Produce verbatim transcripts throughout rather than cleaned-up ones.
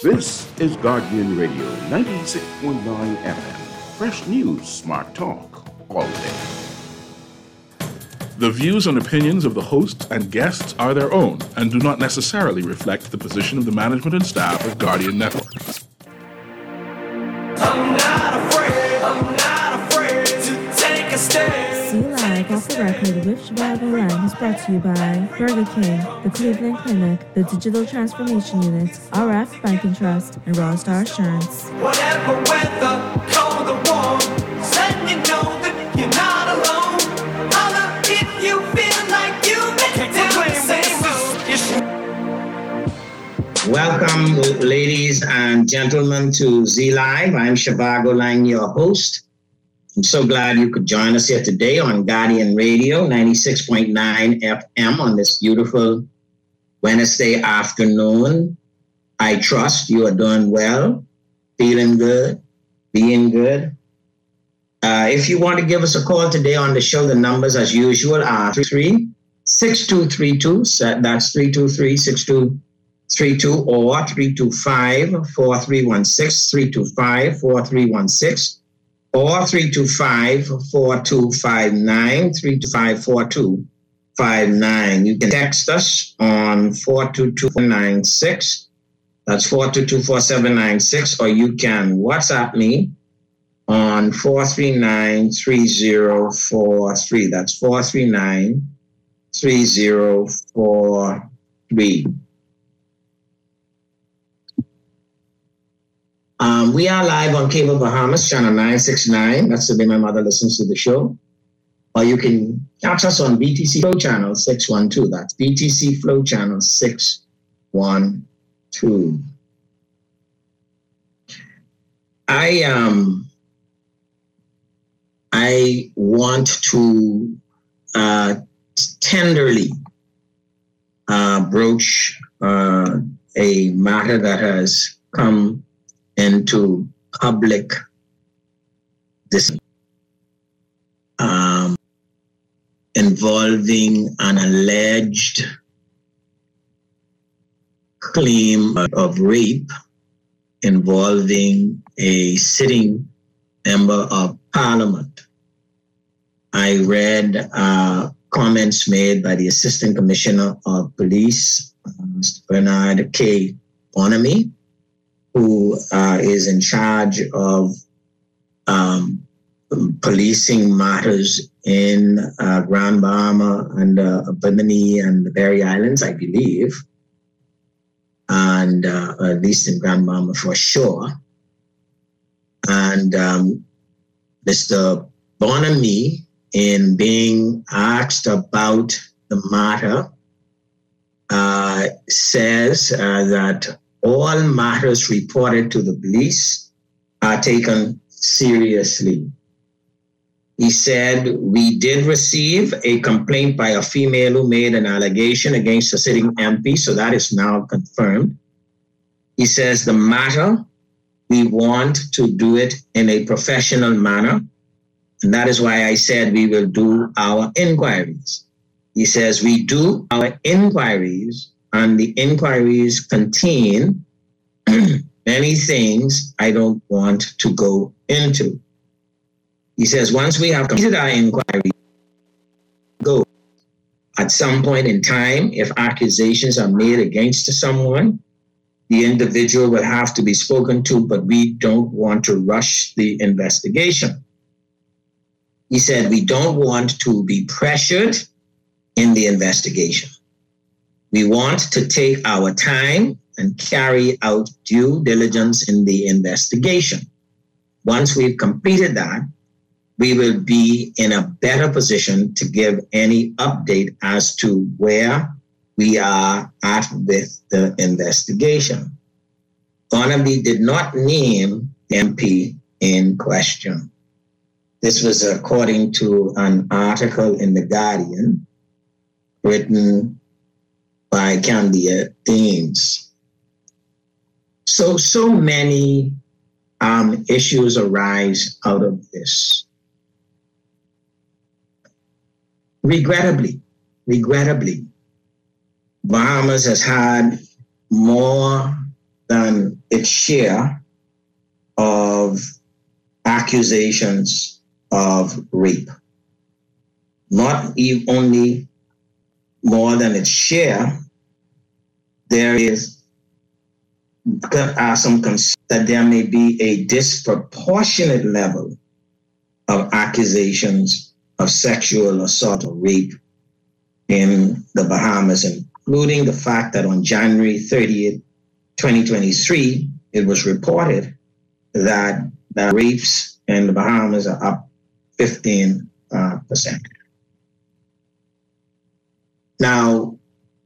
This is Guardian Radio ninety-six point nine F M. Fresh news, smart talk, all day. The views and opinions of the hosts and guests are their own and do not necessarily reflect the position of the management and staff of Guardian Network. I'm not afraid, I'm not afraid to take a stand. See Live off the record with Chicago Line is brought to you by Burger King, the Cleveland Clinic, the Digital Transformation Unit, R F Bank and Trust, and Royal Star Assurance. Whatever weather, cold or warm, let you know that you're not alone. Holla if you feel like you make the same. Welcome, ladies and gentlemen, to Z Live. I'm Shivago Lang, your host. I'm so glad you could join us here today on Guardian Radio ninety-six point nine F M on this beautiful Wednesday afternoon. I trust you are doing well, feeling good, being good. Uh, if you want to give us a call today on the show, the numbers as usual are three three, six two three two. That's three two three, six two three two or three two five, four three one six, three two five, four three one six. Or three two five, four two five nine, three two five, four two five nine. You can text us on four two two four nine six. That's four two two four seven nine six. Or you can WhatsApp me on four three nine three zero four three. That's four three nine three zero four three. Um, we are live on Cable Bahamas, channel nine sixty-nine. That's the way my mother listens to the show. Or you can catch us on B T C Flow channel six one two. That's B T C Flow channel six one two. I um I want to uh, tenderly uh, broach uh, a matter that has come into public this um, involving an alleged claim of rape involving a sitting member of parliament. I read uh, comments made by the Assistant Commissioner of Police, uh, Mister Bernard K. Bonamy, who uh, is in charge of um, policing matters in uh, Grand Bahama and uh, Bimini and the Berry Islands, I believe, and uh, at least in Grand Bahama for sure. And um, Mister Bonamy, in being asked about the matter, uh, says uh, that all matters reported to the police are taken seriously. He said, we did receive a complaint by a female who made an allegation against a sitting M P, so that is now confirmed. He says, the matter, we want to do it in a professional manner, and that is why I said we will do our inquiries. He says, we do our inquiries, and the inquiries contain many things I don't want to go into. He says, once we have completed our inquiry, go. At some point in time, if accusations are made against someone, the individual will have to be spoken to, but we don't want to rush the investigation. He said, we don't want to be pressured in the investigation. We want to take our time and carry out due diligence in the investigation. Once we've completed that, we will be in a better position to give any update as to where we are at with the investigation. Bonamy did not name the M P in question. This was according to an article in The Guardian written by Candia Deans. So, so many um, issues arise out of this. Regrettably, regrettably, Bahamas has had more than its share of accusations of rape. Not even only more than its share, there is uh, some concern that there may be a disproportionate level of accusations of sexual assault or rape in the Bahamas, including the fact that on January thirtieth, twenty twenty-three, it was reported that the rapes in the Bahamas are up fifteen percent. Now,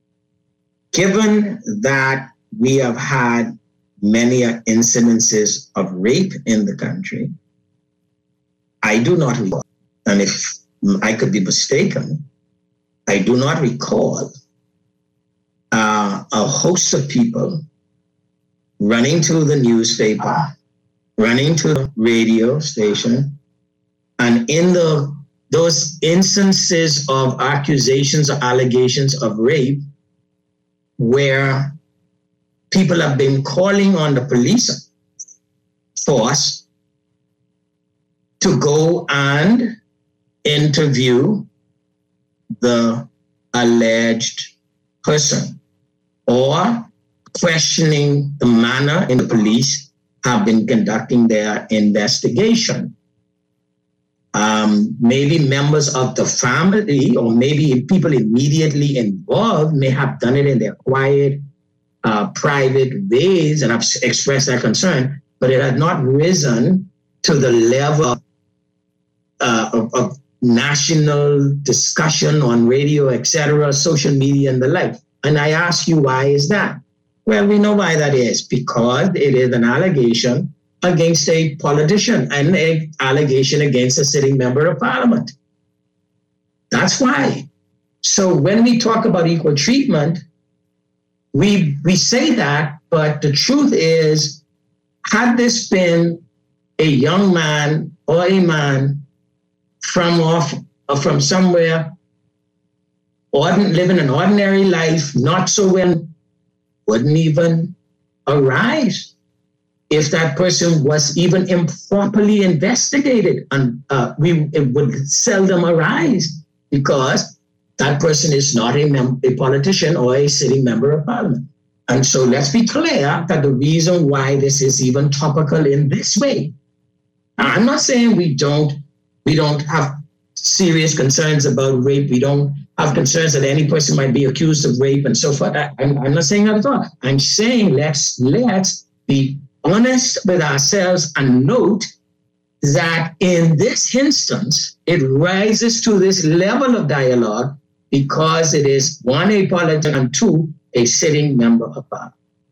given that we have had many incidences of rape in the country, I do not recall, and if I could be mistaken, I do not recall uh, a host of people running to the newspaper, running to the radio station, and in the those instances of accusations or allegations of rape where people have been calling on the police force to go and interview the alleged person, or questioning the manner in the police have been conducting their investigation. Um, maybe members of the family or maybe people immediately involved may have done it in their quiet, uh, private ways and have expressed their concern, but it had not risen to the level uh, of, of national discussion on radio, et cetera, social media and the like. And I ask you, why is that? Well, we know why that is, because it is an allegation against a politician and an allegation against a sitting member of parliament. That's why. So when we talk about equal treatment, we we say that, but the truth is, had this been a young man or a man from off or from somewhere, ordin- living an ordinary life, not so well, wouldn't even arise if that person was even improperly investigated, and uh, we it would seldom arise because that person is not a, mem- a politician or a sitting member of parliament. And so let's be clear that the reason why this is even topical in this way, I'm not saying we don't we don't have serious concerns about rape. We don't have concerns that any person might be accused of rape and so forth. I, I'm, I'm not saying that at all. I'm saying let's let's be honest with ourselves and note that in this instance, it rises to this level of dialogue because it is one, a politician, and two, a sitting member of parliament.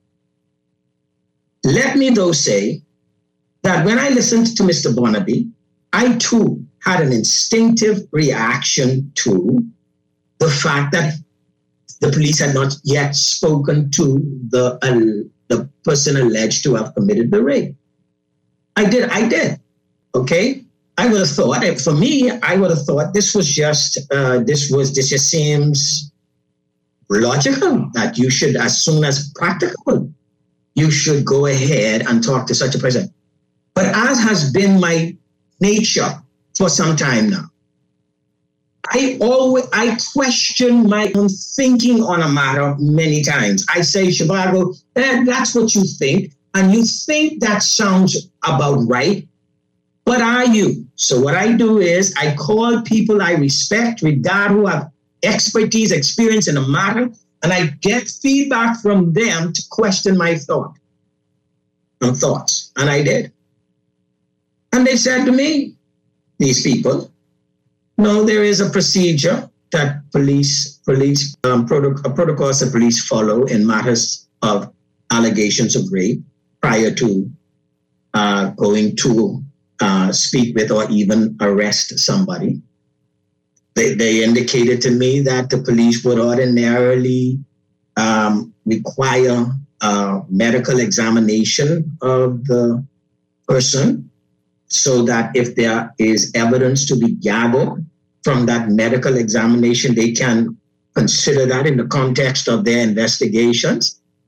Let me though say that when I listened to Mister Barnaby, I too had an instinctive reaction to the fact that the police had not yet spoken to the uh, the person alleged to have committed the rape. I did, I did, okay? I would have thought, for me, I would have thought this was just, uh, this was, this just seems logical that you should, as soon as practicable, you should go ahead and talk to such a person. But as has been my nature for some time now, I always, I question my own thinking on a matter many times. I say, Zhivago, eh, that's what you think, and you think that sounds about right, but are you? So what I do is I call people I respect, regard, who have expertise, experience in a matter, and I get feedback from them to question my thought and thoughts, and I did. And they said to me, these people, no, there is a procedure that police, police um, protoc- protocols that police follow in matters of allegations of rape prior to uh, going to uh, speak with or even arrest somebody. They, they indicated to me that the police would ordinarily um, require a medical examination of the person, so that if there is evidence to be gathered from that medical examination, they can consider that in the context of their investigations.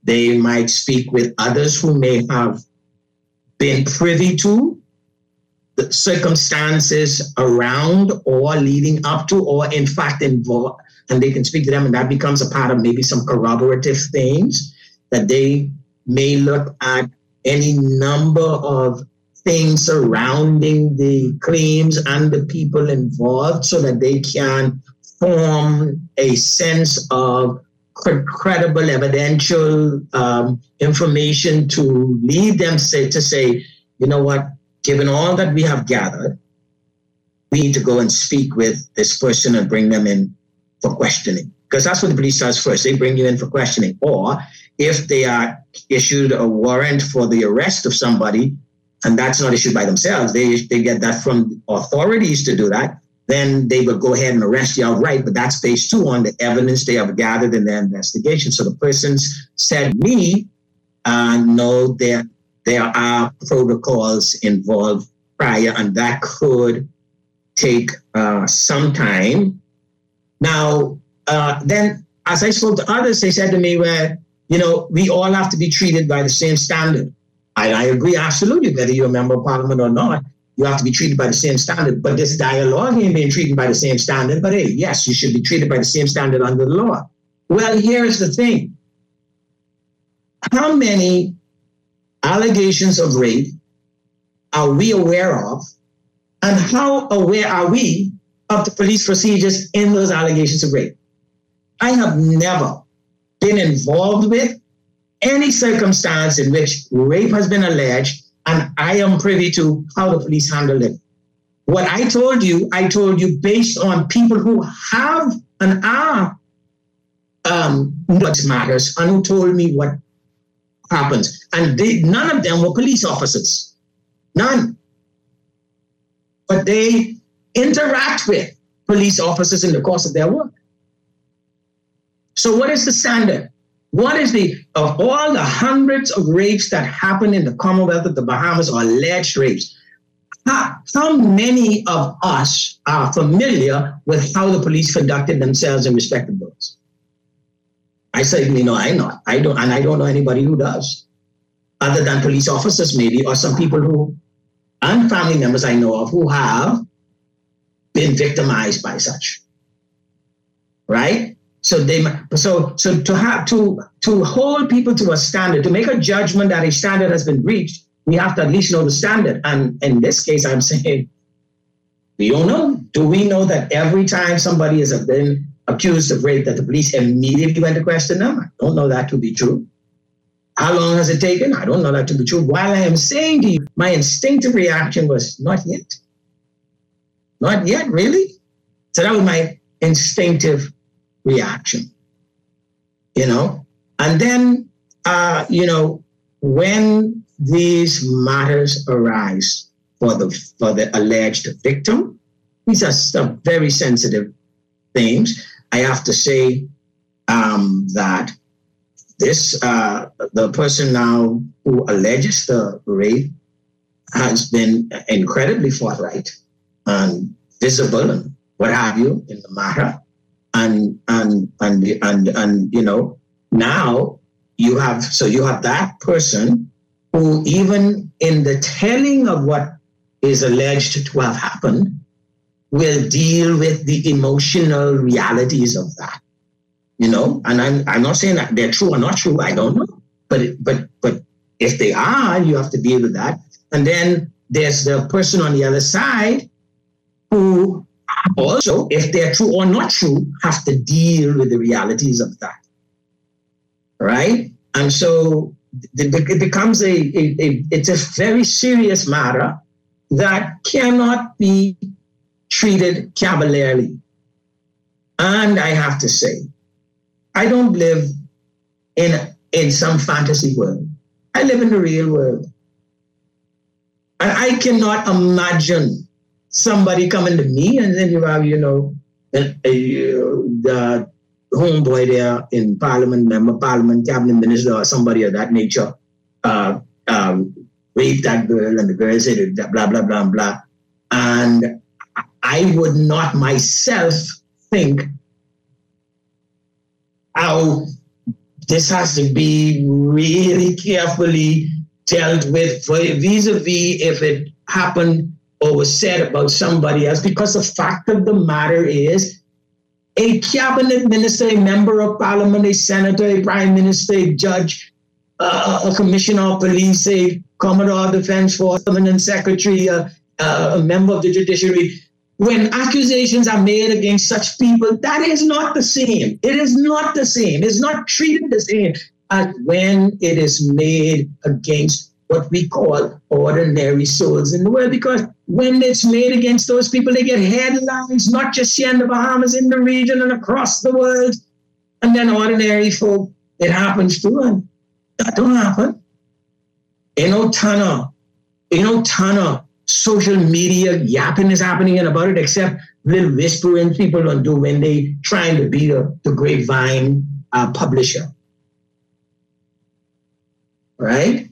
They might speak with others who may have been privy to the circumstances around or leading up to, or in fact involved, and they can speak to them, and that becomes a part of maybe some corroborative things that they may look at any number of things surrounding the claims and the people involved so that they can form a sense of credible evidential um, information to lead them say, to say, you know what, given all that we have gathered, we need to go and speak with this person and bring them in for questioning. Because that's what the police does first. They bring you in for questioning. Or if they are issued a warrant for the arrest of somebody, and that's not issued by themselves, they, they get that from authorities to do that, then they will go ahead and arrest you outright. But that's based too on the evidence they have gathered in their investigation. So the persons said me, uh, know there, there are protocols involved prior, and that could take uh, some time. Now, uh, then, as I spoke to others, they said to me, well, you know, we all have to be treated by the same standard. I, I agree, absolutely, whether you're a member of parliament or not, you have to be treated by the same standard. But this dialogue ain't being treated by the same standard. But hey, yes, you should be treated by the same standard under the law. Well, here's the thing. How many allegations of rape are we aware of? And how aware are we of the police procedures in those allegations of rape? I have never been involved with any circumstance in which rape has been alleged, and I am privy to how the police handled it. What I told you, I told you based on people who have and are um, what matters and who told me what happens. And they, none of them were police officers. None. But they interact with police officers in the course of their work. So what is the standard? What is the, of all the hundreds of rapes that happen in the Commonwealth of the Bahamas, or alleged rapes, how, how many of us are familiar with how the police conducted themselves in respect of those? I certainly know I'm not. I don't, and I don't know anybody who does, other than police officers maybe, or some people who, and family members I know of who have been victimized by such, right? So they, so so to have to to hold people to a standard, to make a judgment that a standard has been breached, we have to at least know the standard. And in this case, I'm saying we don't know. Do we know that every time somebody has been accused of rape, that the police immediately went to question them? I don't know that to be true. How long has it taken? I don't know that to be true. While I am saying to you, my instinctive reaction was not yet. Not yet, really? So that was my instinctive reaction, you know? And then, uh, you know, when these matters arise for the for the alleged victim, these are some very sensitive things. I have to say um, that this, uh, the person now who alleges the rape has been incredibly forthright and visible and what have you in the matter. And, and, and, and, and, you know, now you have, so you have that person who even in the telling of what is alleged to have happened will deal with the emotional realities of that, you know, and I'm, I'm not saying that they're true or not true. I don't know, but, but, but if they are, you have to deal with that. And then there's the person on the other side who also, if they're true or not true, have to deal with the realities of that, right? And so it becomes a, a, a it's a very serious matter that cannot be treated cavalierly. And I have to say, I don't live in, in some fantasy world. I live in the real world. And I cannot imagine somebody coming to me and then you have, you know, a, a, the homeboy there in parliament, member parliament, cabinet minister, or somebody of that nature, uh, um, rape that girl, and the girl said blah, blah, blah, blah. And I would not myself think how this has to be really carefully dealt with vis-a-vis if it happened or was said about somebody else, because the fact of the matter is a cabinet minister, a member of parliament, a senator, a prime minister, a judge, uh, a commissioner of police, a commodore of defense force, permanent secretary, uh, uh, a member of the judiciary, when accusations are made against such people, that is not the same. It is not the same. It's not treated the same as when it is made against what we call ordinary souls in the world. Because when it's made against those people, they get headlines, not just here in the Bahamas, in the region and across the world. And then ordinary folk, it happens to them. That don't happen. Ain't no ton of, ain't no ton of social media yapping is happening about it, except little whispering people don't do when they trying to be the, the grapevine uh, publisher. Right?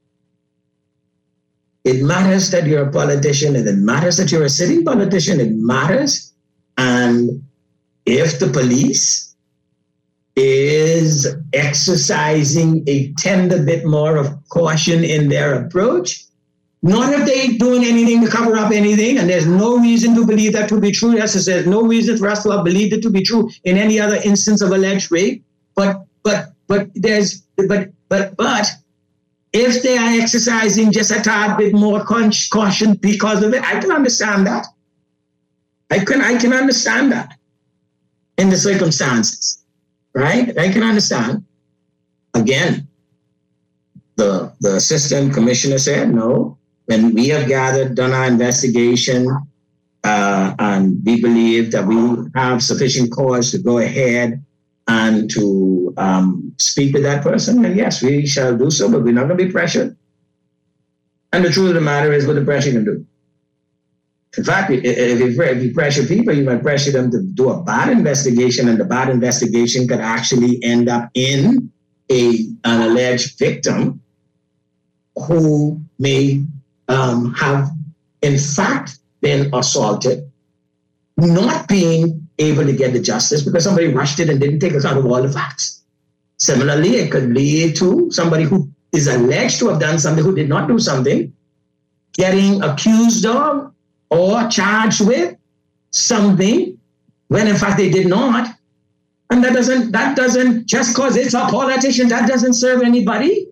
It matters that you're a politician, and it matters that you're a sitting politician. It matters. And if the police is exercising a tender bit more of caution in their approach, not if they doing anything to cover up anything, and there's no reason to believe that to be true. Yes, there's no reason for us to have believed it to be true in any other instance of alleged rape. But but but there's but but but if they are exercising just a tad bit more caution because of it, I can understand that. I can I can understand that in the circumstances, right? I can understand. Again, the the assistant commissioner said no. When we have gathered, done our investigation, uh, and we believe that we have sufficient cause to go ahead and to um, speak with that person, and yes, we shall do so, but we're not going to be pressured. And the truth of the matter is what the pressure can do. In fact, if you, if you pressure people, you might pressure them to do a bad investigation, and the bad investigation could actually end up in a an alleged victim who may Um, have, in fact, been assaulted, not being able to get the justice because somebody rushed it and didn't take account of all the facts. Similarly, it could lead to somebody who is alleged to have done something who did not do something, getting accused of or charged with something when in fact they did not. And that doesn't, that doesn't, just because it's a politician, that doesn't serve anybody.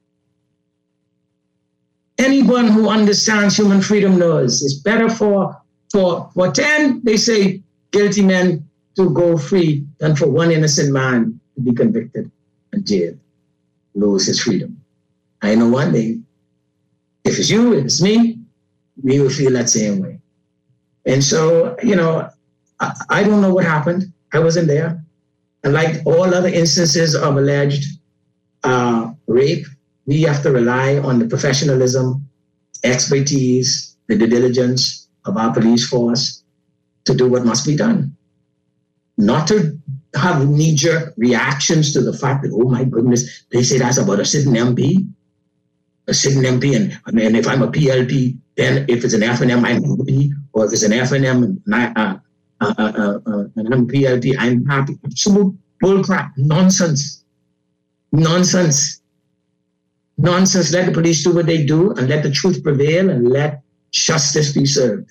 Anyone who understands human freedom knows it's better for, for, for ten, they say, guilty men to go free than for one innocent man to be convicted and jailed, lose his freedom. I know one thing, if it's you, if it's me, we will feel that same way. And so, you know, I, I don't know what happened. I wasn't there. And like all other instances of alleged uh, rape, we have to rely on the professionalism, expertise, the due diligence of our police force to do what must be done. Not to have knee-jerk reactions to the fact that, oh my goodness, they say that's about a sitting M P, a sitting M P, and, and if I'm a P L P, then if it's an F N M, I'm a P, or if it's an F N M and, I, uh, uh, uh, uh, and I'm a P L P, I'm happy. Absolute bullcrap, nonsense, nonsense. Nonsense. Let the police do what they do and let the truth prevail and let justice be served.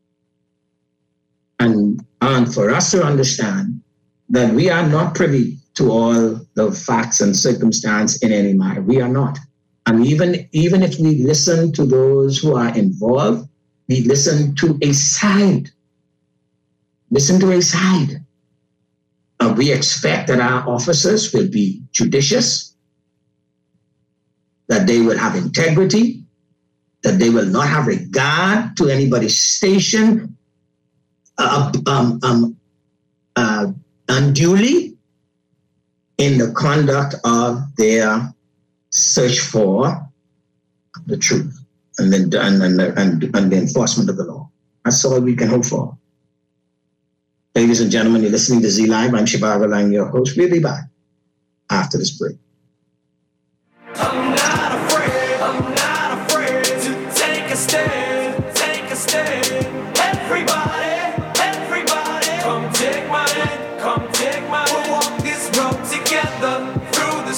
And, and for us to understand that we are not privy to all the facts and circumstance in any matter. We are not. And even, even if we listen to those who are involved, we listen to a side. Listen to a side. And we expect that our officers will be judicious, that they will have integrity, that they will not have regard to anybody's station uh, um, um, uh, unduly in the conduct of their search for the truth and, then, and, and, and, and the enforcement of the law. That's all we can hope for. Ladies and gentlemen, you're listening to Z Live. I'm Shivago Lang, your host. We'll be back after this break. I'm not afraid, I'm not afraid to take a stand, take a stand. Everybody, everybody, come take my hand, come take my hand. We'll walk this road together through the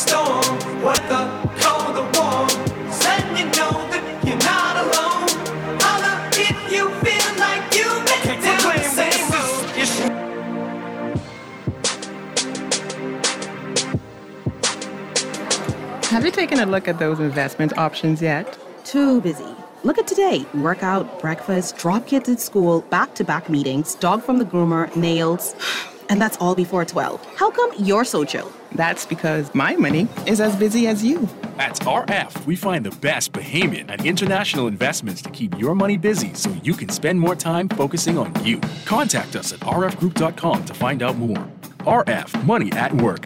taken a look at those investment options yet? Too busy. Look at today. Workout, breakfast, drop kids at school, back-to-back meetings, dog from the groomer, nails. And that's all before twelve. How come you're so chill? That's because my money is as busy as you. At R F, we find the best Bahamian and international investments to keep your money busy so you can spend more time focusing on you. Contact us at r f group dot com to find out more. R F, money at work.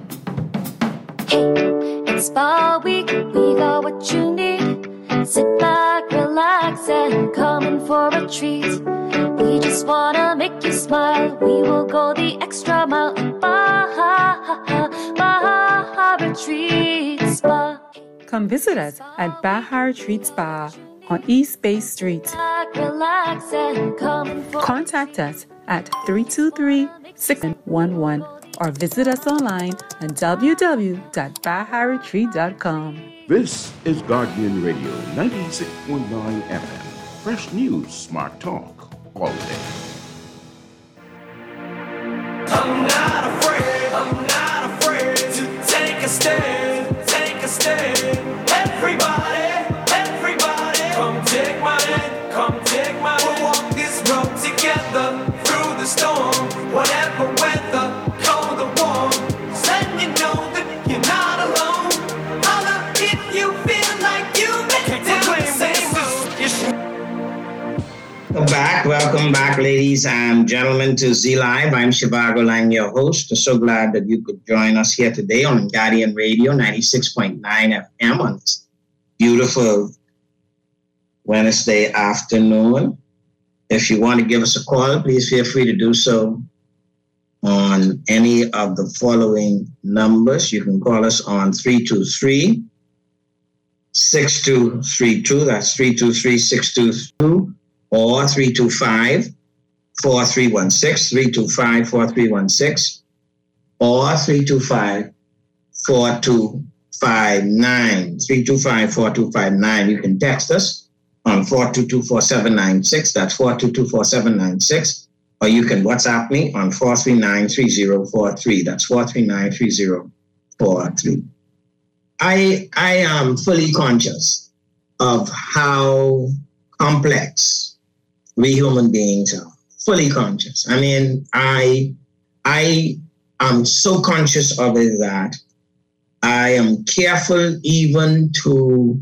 Hey, it's Spa Week, we got what you need. Sit back, relax, and come in for a treat. We just wanna make you smile. We will go the extra mile at Baja, Baja Retreat Spa. Come visit us at Baja Retreat Spa on East Bay Street. Relax and come for Contact us at three two three, six one one or visit us online at w w w dot baja retreat dot com. This is Guardian Radio ninety-six point nine F M. Fresh news, smart talk, all day. I'm not afraid, I'm not afraid to take a stand, take a stand. Everybody, everybody, come take my hand, come take my hand. We'll walk this road together through the storm, whatever weather, cold or warm. Just let you know that you're not alone. Holla if you feel like you make it the same road. Welcome back, welcome back, ladies and gentlemen, to Z Live. I'm Shivago Lang, your host. So glad that you could join us here today on Guardian Radio ninety-six point nine F M on this beautiful Wednesday afternoon. If you want to give us a call, please feel free to do so on any of the following numbers. You can call us on three two three, six two three two. That's three two three, six two two. Or three two five, four three one six, three two five, four three one six, or three two five, four two five nine, three two five, four two five nine. You can text us on four two two, four seven nine six, that's four two two, four seven nine six, or you can WhatsApp me on four three nine, three zero four three, that's four three nine, three zero four three. I, I am fully conscious of how complex we human beings are, fully conscious. I mean, I I am so conscious of it that I am careful even to,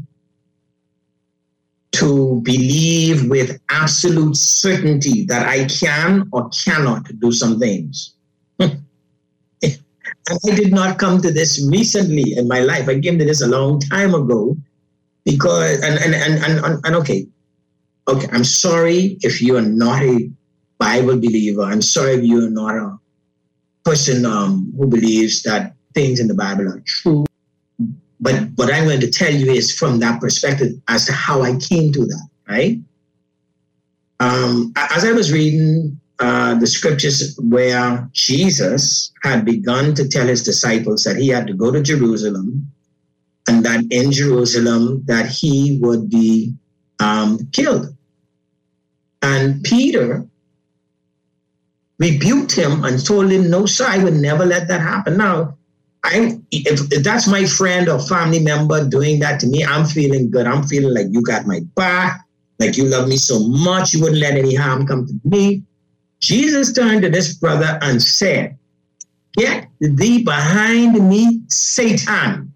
to believe with absolute certainty that I can or cannot do some things. And I did not come to this recently in my life. I came to this a long time ago because, and, and, and, and, and okay, Okay, I'm sorry if you are not a Bible believer. I'm sorry if you are not a person um, who believes that things in the Bible are true. But what I'm going to tell you is from that perspective as to how I came to that, right? Um, as I was reading uh, the scriptures where Jesus had begun to tell his disciples that he had to go to Jerusalem and that in Jerusalem that he would be um, killed. And Peter rebuked him and told him, no, sir, I would never let that happen. Now, I, if, if that's my friend or family member doing that to me, I'm feeling good. I'm feeling like you got my back, like you love me so much, you wouldn't let any harm come to me. Jesus turned to this brother and said, get thee behind me, Satan.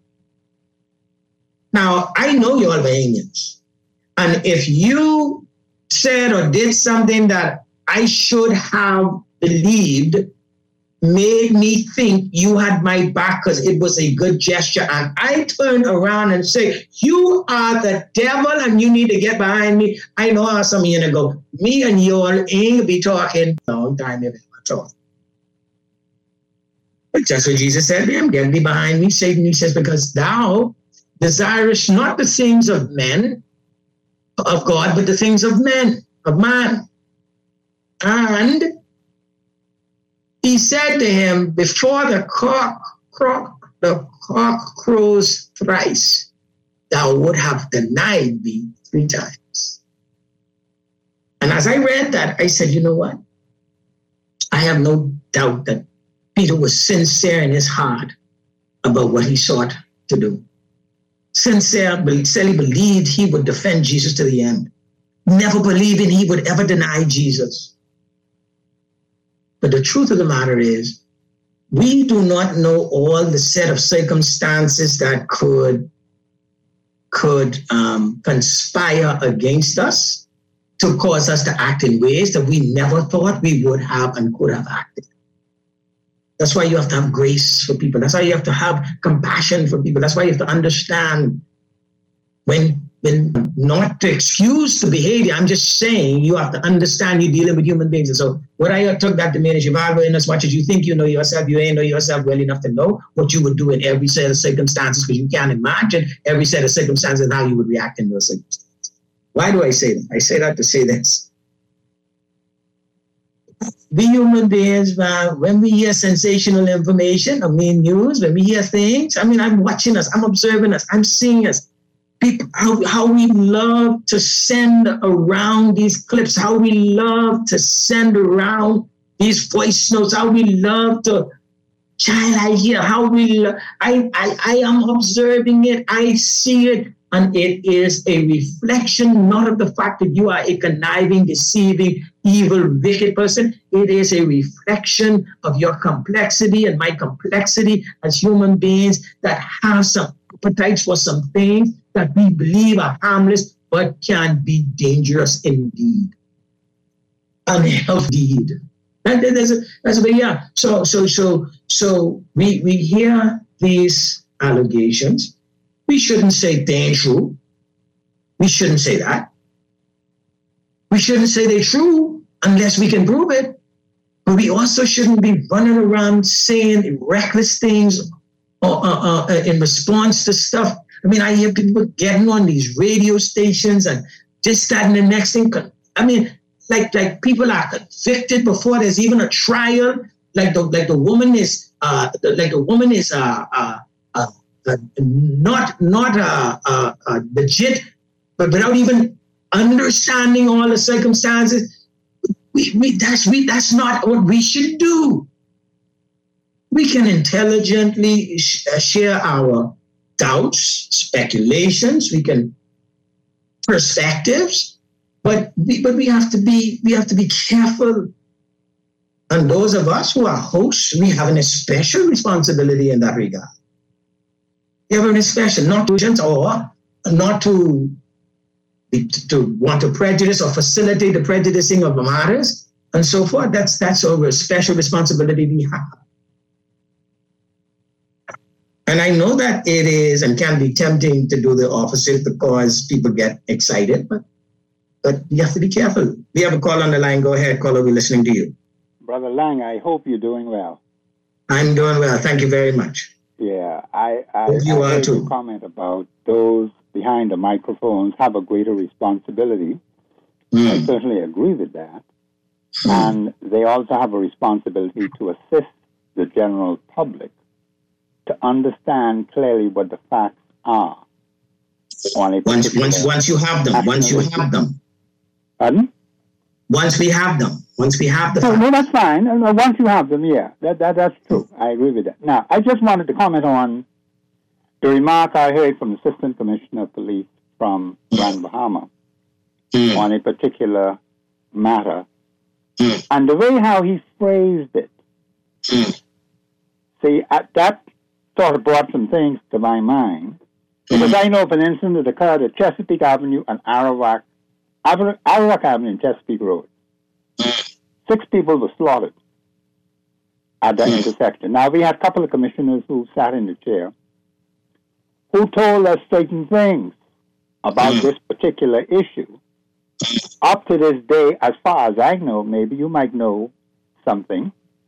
Now, I know you're Bahamians. And if you said or did something that I should have believed made me think you had my back because it was a good gesture. And I turned around and say, you are the devil and you need to get behind me. I know how some years ago, me and you all ain't be talking a long time at all. But just what Jesus said to him, get thee behind me, Satan. He says, because thou desirest not the things of men, of God, but the things of men, of man. And he said to him, before the cock, croc, the cock crows thrice, thou would have denied me three times. And as I read that, I said, you know what? I have no doubt that Peter was sincere in his heart about what he sought to do. sincerely believed he would defend Jesus to the end, never believing he would ever deny Jesus. But the truth of the matter is, we do not know all the set of circumstances that could, could um, conspire against us to cause us to act in ways that we never thought we would have and could have acted. That's why you have to have grace for people. That's why you have to have compassion for people. That's why you have to understand when, when not to excuse the behavior. I'm just saying you have to understand you're dealing with human beings. And so what I took that to mean is, Evaluate in as much as you think you know yourself, you ain't know yourself well enough to know what you would do in every set of circumstances, because you can't imagine every set of circumstances and how you would react in those circumstances. Why do I say that? I say that to say this. We human beings, man, when we hear sensational information, I mean news, when we hear things, I mean, I'm watching us, I'm observing us, I'm seeing us. People, how, how we love to send around these clips, how we love to send around these voice notes, how we love to, child, I hear, how we, lo- I, I, I am observing it, I see it. And it is a reflection, not of the fact that you are a conniving, deceiving, evil, wicked person. It is a reflection of your complexity and my complexity as human beings that have some appetites for some things that we believe are harmless, but can be dangerous indeed. Unhealthy indeed. And then there's a, there's a, yeah. So, so, so, so we, we hear these allegations. We shouldn't say they ain't true. We shouldn't say that. We shouldn't say they're true unless we can prove it. But we also shouldn't be running around saying reckless things uh, uh, uh, in response to stuff. I mean, I hear people getting on these radio stations and this, that, and the next thing. I mean, like like people are convicted before there's even a trial. Like the like the woman is uh, like the woman is uh, uh, uh, Uh, not not uh, uh, uh, legit, but without even understanding all the circumstances, we, we that's we that's not what we should do. We can intelligently sh- share our doubts, speculations, we can perspectives, but we, but we have to be we have to be careful. And those of us who are hosts, we have a special responsibility in that regard. You have an expression, not to or not to to want to prejudice or facilitate the prejudicing of matters and so forth. That's that's a special responsibility we have. And I know that it is and can be tempting to do the opposite because people get excited, but but you have to be careful. We have a call on the line. Go ahead, caller. We're listening to you. Brother Lang, I hope you're doing well. I'm doing well. Thank you very much. Yeah, I, I, you I are heard too. your comment about those behind the microphones have a greater responsibility. Mm. I certainly agree with that. Mm. And they also have a responsibility to assist the general public to understand clearly what the facts are. On a once, once, once you have them, once you have them. Pardon? Once we have them. Once we have the no, facts. no, that's fine. No, once you have them, yeah, that, that that's true. I agree with that. Now, I just wanted to comment on the remark I heard from the Assistant Commissioner of Police from Grand Bahama mm. on a particular matter, mm. and the way how he phrased it. Mm. See, at that sort of brought some things to my mind, because mm. I know of an incident that occurred at Chesapeake Avenue and Arawak, Arawak Avenue and Chesapeake Road. Six people were slaughtered at the intersection. Now, we had a couple of commissioners who sat in the chair who told us certain things about this particular issue. Up to this day, as far as I know, maybe you might know something,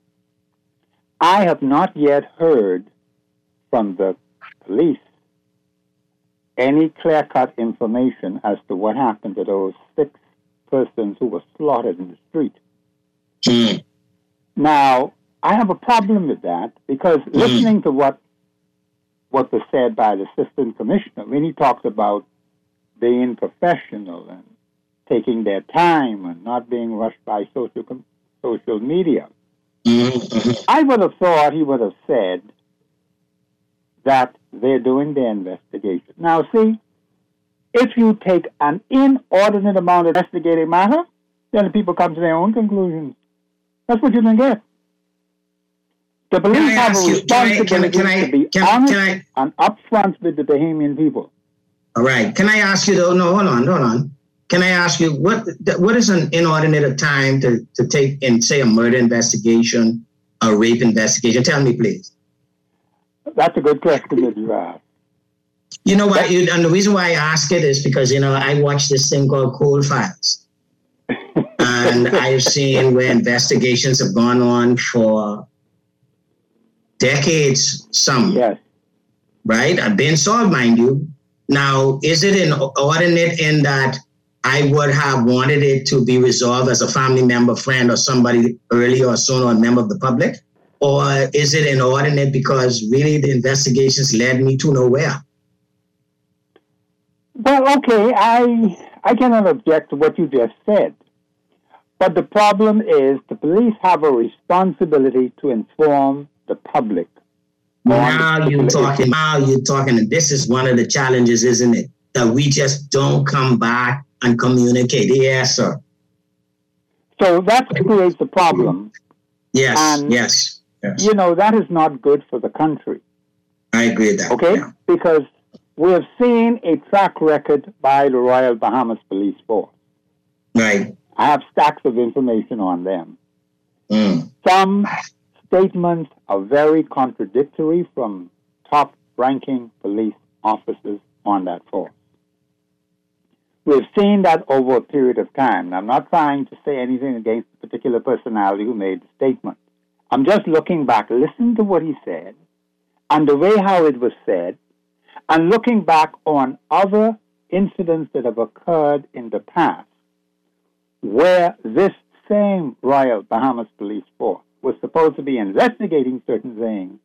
I have not yet heard from the police any clear-cut information as to what happened to those six persons who were slaughtered in the street. Mm. Now, I have a problem with that because mm. listening to what what was said by the Assistant Commissioner, when he talks about being professional and taking their time and not being rushed by social social media, mm. I would have thought he would have said that they're doing their investigation. Now, see, if you take an inordinate amount of investigating matter, then the people come to their own conclusions. That's what you can get. The police have a responsibility can I, can I, to be can, honest can I, and upfront with the Bahamian people. All right. Can I ask you, though? No, hold on, hold on. Can I ask you, what what is an inordinate time to, to take in, say, a murder investigation, a rape investigation? Tell me, please. That's a good question that you asked. You know what? You, and the reason why I ask it is because, you know, I watch this thing called Cold Files. And I've seen where investigations have gone on for decades, some. Yes. Right? I've been solved, mind you. Now, is it inordinate in that I would have wanted it to be resolved as a family member, friend, or somebody early or soon, or a member of the public? Or is it inordinate because really the investigations led me to nowhere? Well, okay, I I cannot object to what you just said. But the problem is the police have a responsibility to inform the public. Now you're talking, now you're talking, and this is one of the challenges, isn't it? That we just don't come back and communicate. Yes, sir. So that creates a problem. Yes, and, yes, yes. You know, that is not good for the country. I agree with that. Okay? Yeah. Because we have seen a track record by the Royal Bahamas Police Force. Right. I have stacks of information on them. Mm. Some statements are very contradictory from top-ranking police officers on that force. We've seen that over a period of time. I'm not trying to say anything against the particular personality who made the statement. I'm just looking back, listening to what he said, and the way how it was said, and looking back on other incidents that have occurred in the past, where this same Royal Bahamas Police Force was supposed to be investigating certain things,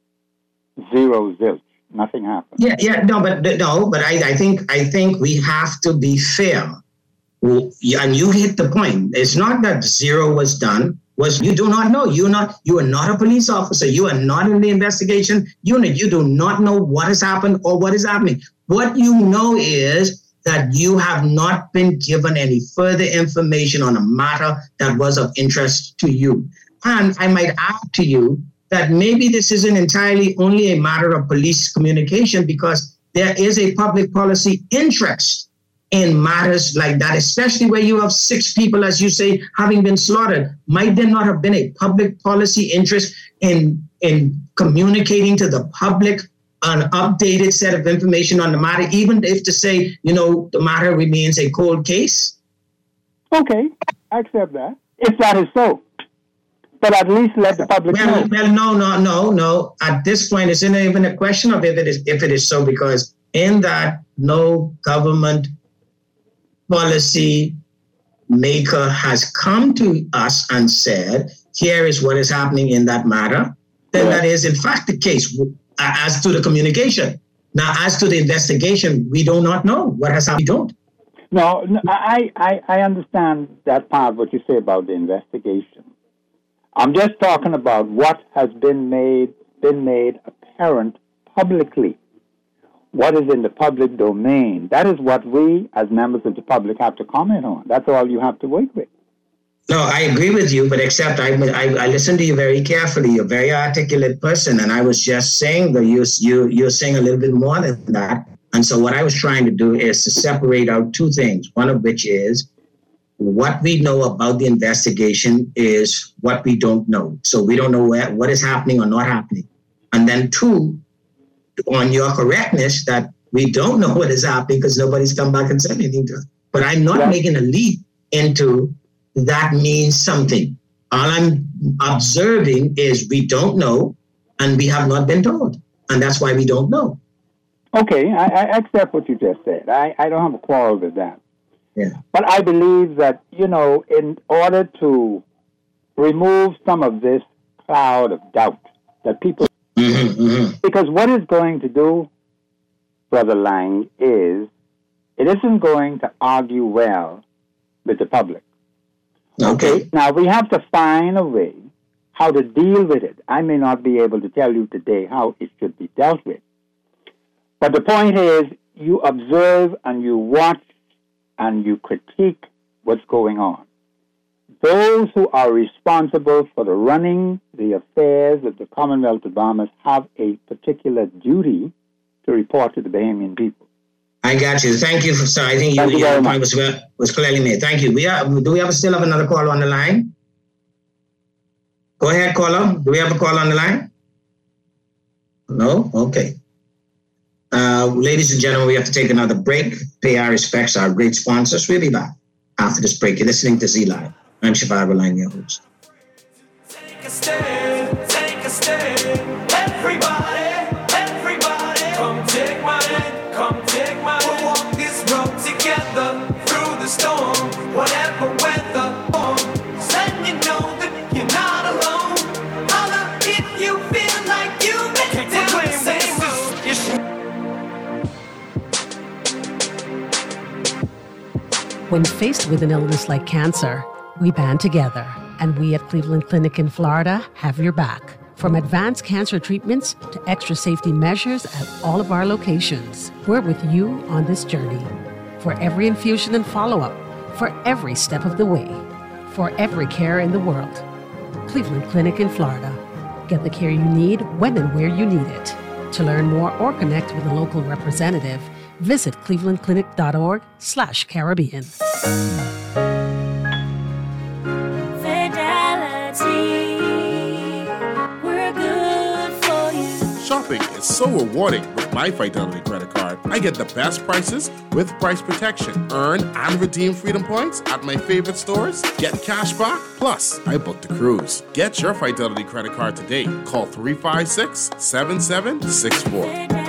zero zilch. Nothing happened. Yeah, yeah, no, but no, but I, I think I think we have to be fair. And you hit the point. It's not that zero was done. Was you do not know. You're not. You are not a police officer. You are not in the investigation unit. You do not know what has happened or what is happening. What you know is that you have not been given any further information on a matter that was of interest to you. And I might add to you that maybe this isn't entirely only a matter of police communication, because there is a public policy interest in matters like that, especially where you have six people, as you say, having been slaughtered. Might there not have been a public policy interest in, in communicating to the public an updated set of information on the matter, even if to say, you know, the matter remains a cold case? Okay, I accept that, if that is so. But at least let the public well, know. Well, no, no, no, no. At this point, it's not even a question of if it is if it is so, because in that no government policy maker has come to us and said, here is what is happening in that matter, then yeah. that is in fact the case as to the communication. Now, as to the investigation, we do not know what has happened. We don't. No, no I, I, I understand that part, what you say about the investigation. I'm just talking about what has been made been made apparent publicly. What is in the public domain? That is what we, as members of the public, have to comment on. That's all you have to work with. No, I agree with you, but except I, I, I listened to you very carefully. You're a very articulate person, and I was just saying that you, you, you're saying a little bit more than that. And so what I was trying to do is to separate out two things, one of which is what we know about the investigation is what we don't know. So we don't know where, what is happening or not happening. And then two, on your correctness, that we don't know what is happening because nobody's come back and said anything to us. But I'm not yeah. making a leap into that means something. All I'm observing is we don't know and we have not been told. And that's why we don't know. Okay, I, I accept what you just said. I, I don't have a quarrel with that. Yeah. But I believe that, you know, in order to remove some of this cloud of doubt that people... Mm-hmm, mm-hmm. Because what it's going to do, Brother Lang, is it isn't going to argue well with the public. Okay. okay. Now, we have to find a way how to deal with it. I may not be able to tell you today how it should be dealt with. But the point is, you observe and you watch and you critique what's going on. Those who are responsible for the running the affairs of the Commonwealth of Bahamas have a particular duty to report to the Bahamian people. I got you. Thank you for, sir. I think you, you your point was, was clearly made. Thank you. We are, do we have still have another caller on the line? Go ahead, caller. Do we have a caller on the line? No? Okay. Uh, ladies and gentlemen, we have to take another break. Pay our respects to our great sponsors. We'll be back after this break. You're listening to Z Live. I'm Shivago Lang, your host. Take a stand, take a stand. Everybody, everybody, come take my hand, come take my hand. We'll walk this road together through the storm, whatever weather. Letting you know that you're not alone. Holla if you feel like you make it down the same road. When faced with an illness like cancer, we band together, and we at Cleveland Clinic in Florida have your back. From advanced cancer treatments to extra safety measures at all of our locations, we're with you on this journey. For every infusion and follow-up, for every step of the way, for every care in the world. Cleveland Clinic in Florida. Get the care you need when and where you need it. To learn more or connect with a local representative, visit clevelandclinic.org slash Caribbean. Shopping is so rewarding with my Fidelity credit card. I get the best prices with price protection. Earn and redeem Freedom Points at my favorite stores. Get cash back. Plus, I booked a cruise. Get your Fidelity credit card today. Call three five six, seven seven six four.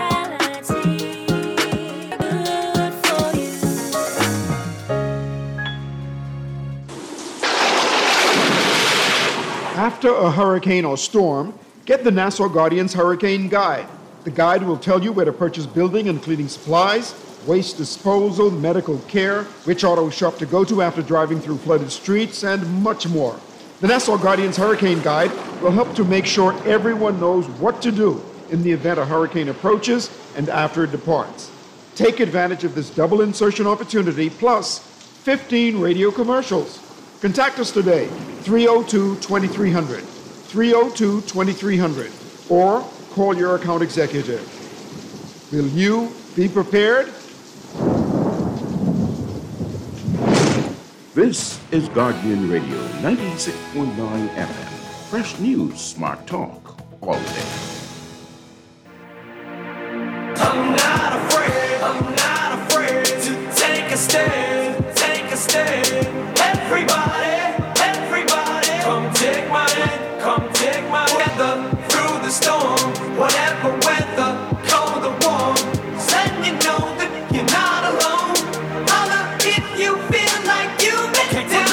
After a hurricane or storm, get the Nassau Guardian's Hurricane Guide. The guide will tell you where to purchase building and cleaning supplies, waste disposal, medical care, which auto shop to go to after driving through flooded streets, and much more. The Nassau Guardian's Hurricane Guide will help to make sure everyone knows what to do in the event a hurricane approaches and after it departs. Take advantage of this double insertion opportunity plus fifteen radio commercials. Contact us today, three oh two, two three hundred. three oh two, two three hundred, or call your account executive. Will you be prepared? This is Guardian Radio ninety-six point nine F M. Fresh news, smart talk, all day. I'm not afraid, I'm not afraid to take a stand, take a stand. Everybody, everybody, come take my hand, come take my weather through the storm, whatever weather, cold or warm. Letting you know that you're not alone. Holla if you feel like you make it down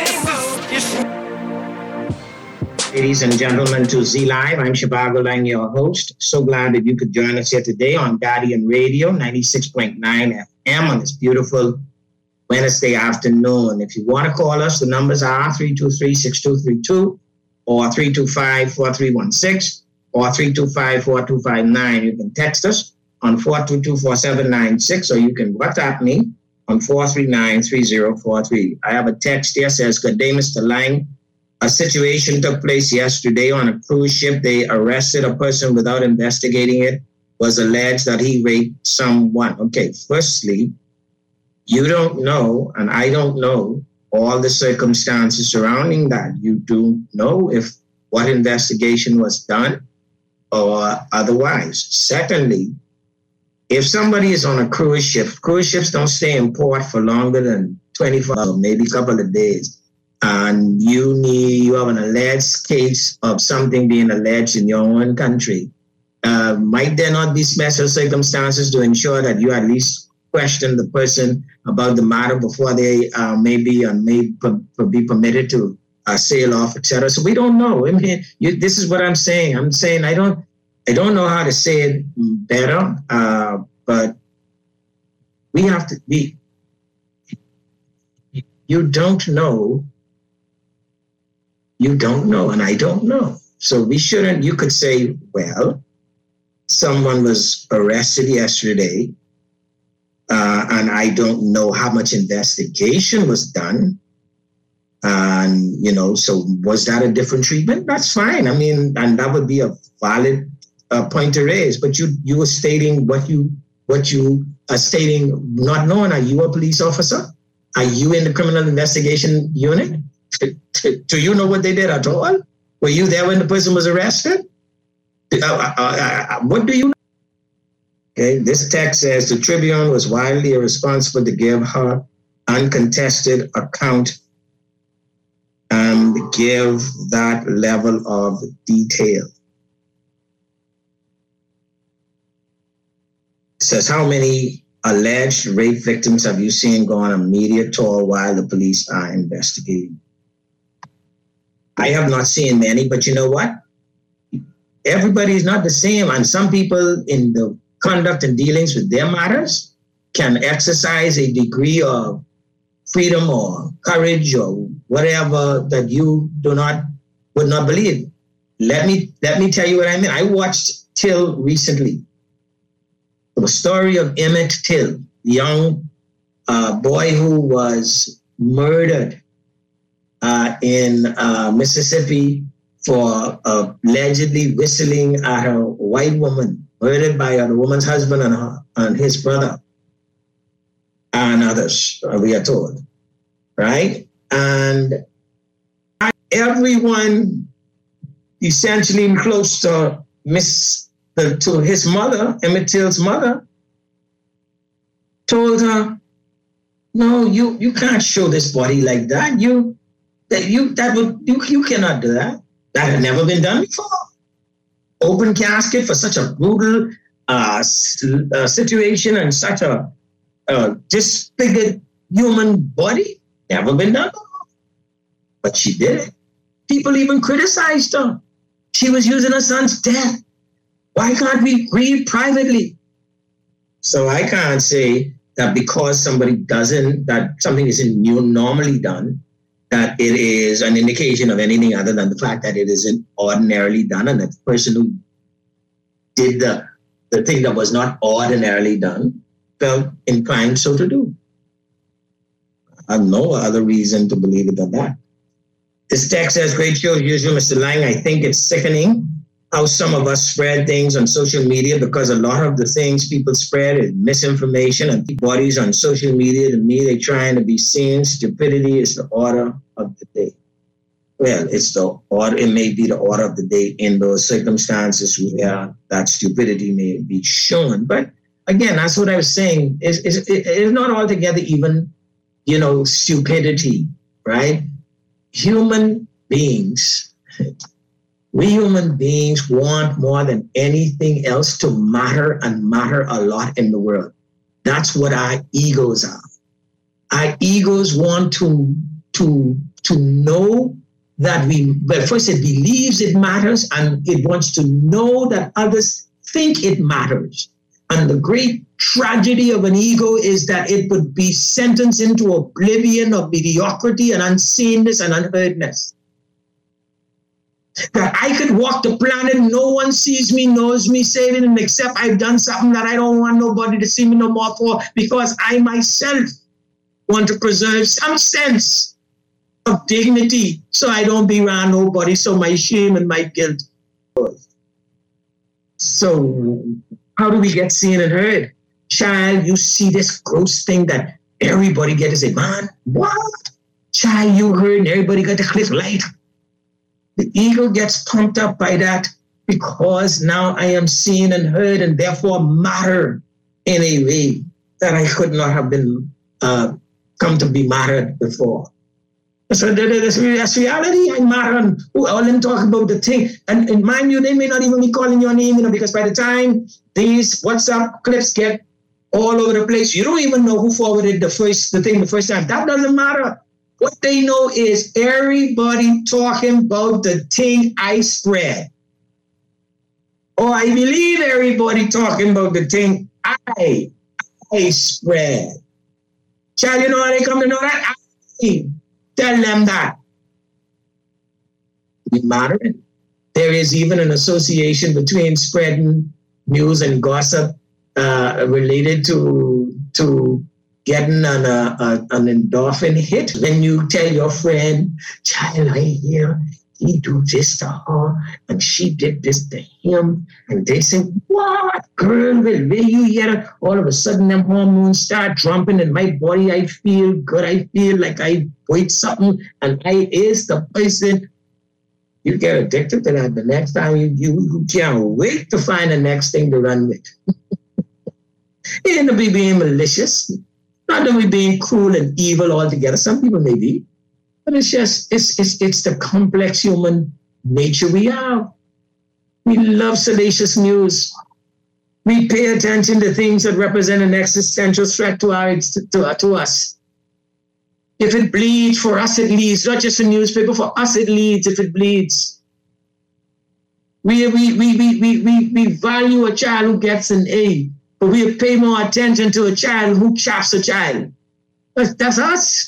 the same road. Ladies and gentlemen, to Z Live, I'm Shivago Lang, your host. So glad that you could join us here today on Guardian Radio ninety-six point nine F M on this beautiful Wednesday afternoon. If you want to call us, the numbers are three two three, six two three two or three two five, four three one six or three two five, four two five nine. You can text us on four two two, four seven nine six, or you can WhatsApp me on four three nine, three zero four three. I have a text here says, "Good day, Mister Lang. A situation took place yesterday on a cruise ship. They arrested a person without investigating it. Was alleged that he raped someone." Okay, firstly, you don't know, and I don't know, all the circumstances surrounding that. You do know if what investigation was done or otherwise. Secondly, if somebody is on a cruise ship, cruise ships don't stay in port for longer than twenty-four hours, maybe a couple of days. And you need, you have an alleged case of something being alleged in your own country. Uh, might there not be special circumstances to ensure that you at least question the person about the matter before they uh, maybe uh, may p- be permitted to uh, sail off, et cetera? So we don't know. I mean, you, this is what I'm saying. I'm saying I don't, I don't know how to say it better, uh, but we have to be. You don't know. You don't know, and I don't know. So we shouldn't. You could say, well, someone was arrested yesterday, uh, and I don't know how much investigation was done. And, you know, so was that a different treatment? That's fine. I mean, and that would be a valid uh, point to raise. But you you were stating what you what you are stating, not knowing. Are you a police officer? Are you in the criminal investigation unit? Do you know what they did at all? Were you there when the person was arrested? Uh, uh, uh, what do you know? Okay, this text says the Tribune was wildly irresponsible to give her uncontested account and give that level of detail. It says, how many alleged rape victims have you seen go on a media tour while the police are investigating? I have not seen many, but you know what? Everybody is not the same. And some people in the conduct and dealings with their matters can exercise a degree of freedom or courage or whatever that you do not, would not believe. Let me, let me tell you what I mean. I watched Till recently. The story of Emmett Till, the young uh, boy who was murdered uh, in uh, Mississippi for uh, allegedly whistling at a white woman, murdered by the woman's husband and, her, and his brother and others, we are told, right? And everyone essentially close to Miss the, to his mother, Emmett Till's mother, told her, "No, you you can't show this body like that. You that you that would you you cannot do that. That had never been done before. Open casket for such a brutal uh, uh, situation and such a uh, disfigured human body, never been done before. But she did it. People even criticized her. She was using her son's death. Why can't we grieve privately?" So I can't say that because somebody doesn't, that something isn't new, normally done, that it is an indication of anything other than the fact that it isn't ordinarily done, and that the person who did the, the thing that was not ordinarily done felt inclined so to do. I have no other reason to believe it than that. This text says, "Great show as usual, Mister Lang. I think it's sickening how some of us spread things on social media, because a lot of the things people spread is misinformation and bodies on social media. To me, they're trying to be seen. Stupidity is the order of the day." Well, it's the order, it may be the order of the day in those circumstances where that stupidity may be shown. But again, that's what I was saying. It's, it's, it's not altogether even, you know, stupidity, right? Human beings, we human beings want more than anything else to matter and matter a lot in the world. That's what our egos are. Our egos want to, to, to know that we, well, first it believes it matters, and it wants to know that others think it matters. And the great tragedy of an ego is that it would be sentenced into oblivion of mediocrity and unseeness and unheardness. That I could walk the planet, no one sees me, knows me, saving, and except I've done something that I don't want nobody to see me no more for, because I myself want to preserve some sense of dignity so I don't be around nobody, so my shame and my guilt. So how do we get seen and heard? Child, you see this gross thing that everybody get to say, "Man, what? Child, you heard and everybody got the cliff light." The ego gets pumped up by that because now I am seen and heard and therefore matter in a way that I could not have been uh, come to be mattered before. So that's reality. I matter, and all them talk about the thing. And, and mind you, they may not even be calling your name, you know, because by the time these WhatsApp clips get all over the place, you don't even know who forwarded the first the thing the first time. That doesn't matter. What they know is everybody talking about the thing I spread. Or I believe everybody talking about the thing I, I spread. Child, you know how they come to know that? I tell them that. We matter. There is even an association between spreading news and gossip uh, related to to getting an, uh, uh, an endorphin hit when you tell your friend, child, I hear he do this to her and she did this to him. And they say, what, girl, will, will you hear? All of a sudden, them hormones start dropping in my body. I feel good. I feel like I ate something and I is the person. You get addicted to that. The next time you, you, you can't wait to find the next thing to run with. It ain't to be being malicious. Not that we're being cruel and evil altogether. Some people may be. But it's just, it's, it's, it's the complex human nature we have. We love salacious news. We pay attention to things that represent an existential threat to, our, to, to us. If it bleeds, for us it leads. Not just a newspaper, for us it leads if it bleeds. We, we, we, we, we, we, we value a child who gets an A, but we pay more attention to a child who chaps a child. That's, that's us.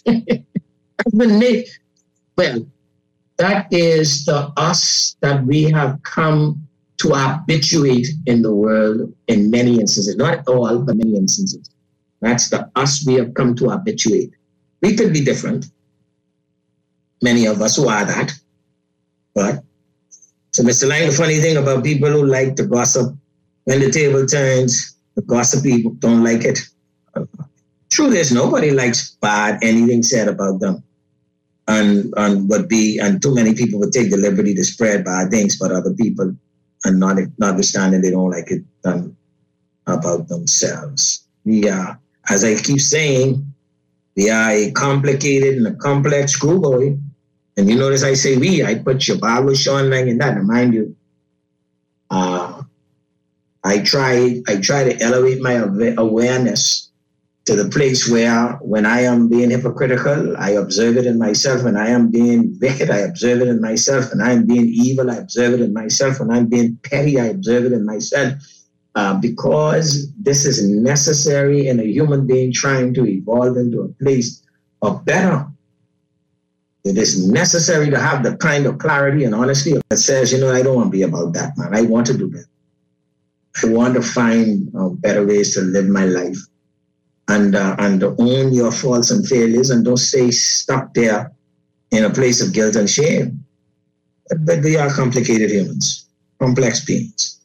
Well, that is the us that we have come to habituate in the world in many instances. Not all, but many instances. That's the us we have come to habituate. We could be different. Many of us who are that. But, so Mister Lang, the funny thing about people who like to gossip, when the table turns, the gossip people don't like it. Truth is, nobody likes bad, anything said about them. And, and would be, and too many people would take the liberty to spread bad things about other people and not notwithstanding they don't like it done about themselves. We are, as I keep saying, we are a complicated and a complex schoolboy. And you notice I say we, I put your Bible, Sean Lang in that. And mind you, uh, I try, I try to elevate my awareness to the place where when I am being hypocritical, I observe it in myself. When I am being wicked, I observe it in myself. When I am being evil, I observe it in myself. When I'm being petty, I observe it in myself. Uh, because this is necessary in a human being trying to evolve into a place of better. It is necessary to have the kind of clarity and honesty that says, you know, I don't want to be about that, man. I want to do better. I want to find uh, better ways to live my life. And, uh, and own your faults and failures and don't stay stuck there in a place of guilt and shame. But, but we are complicated humans, complex beings.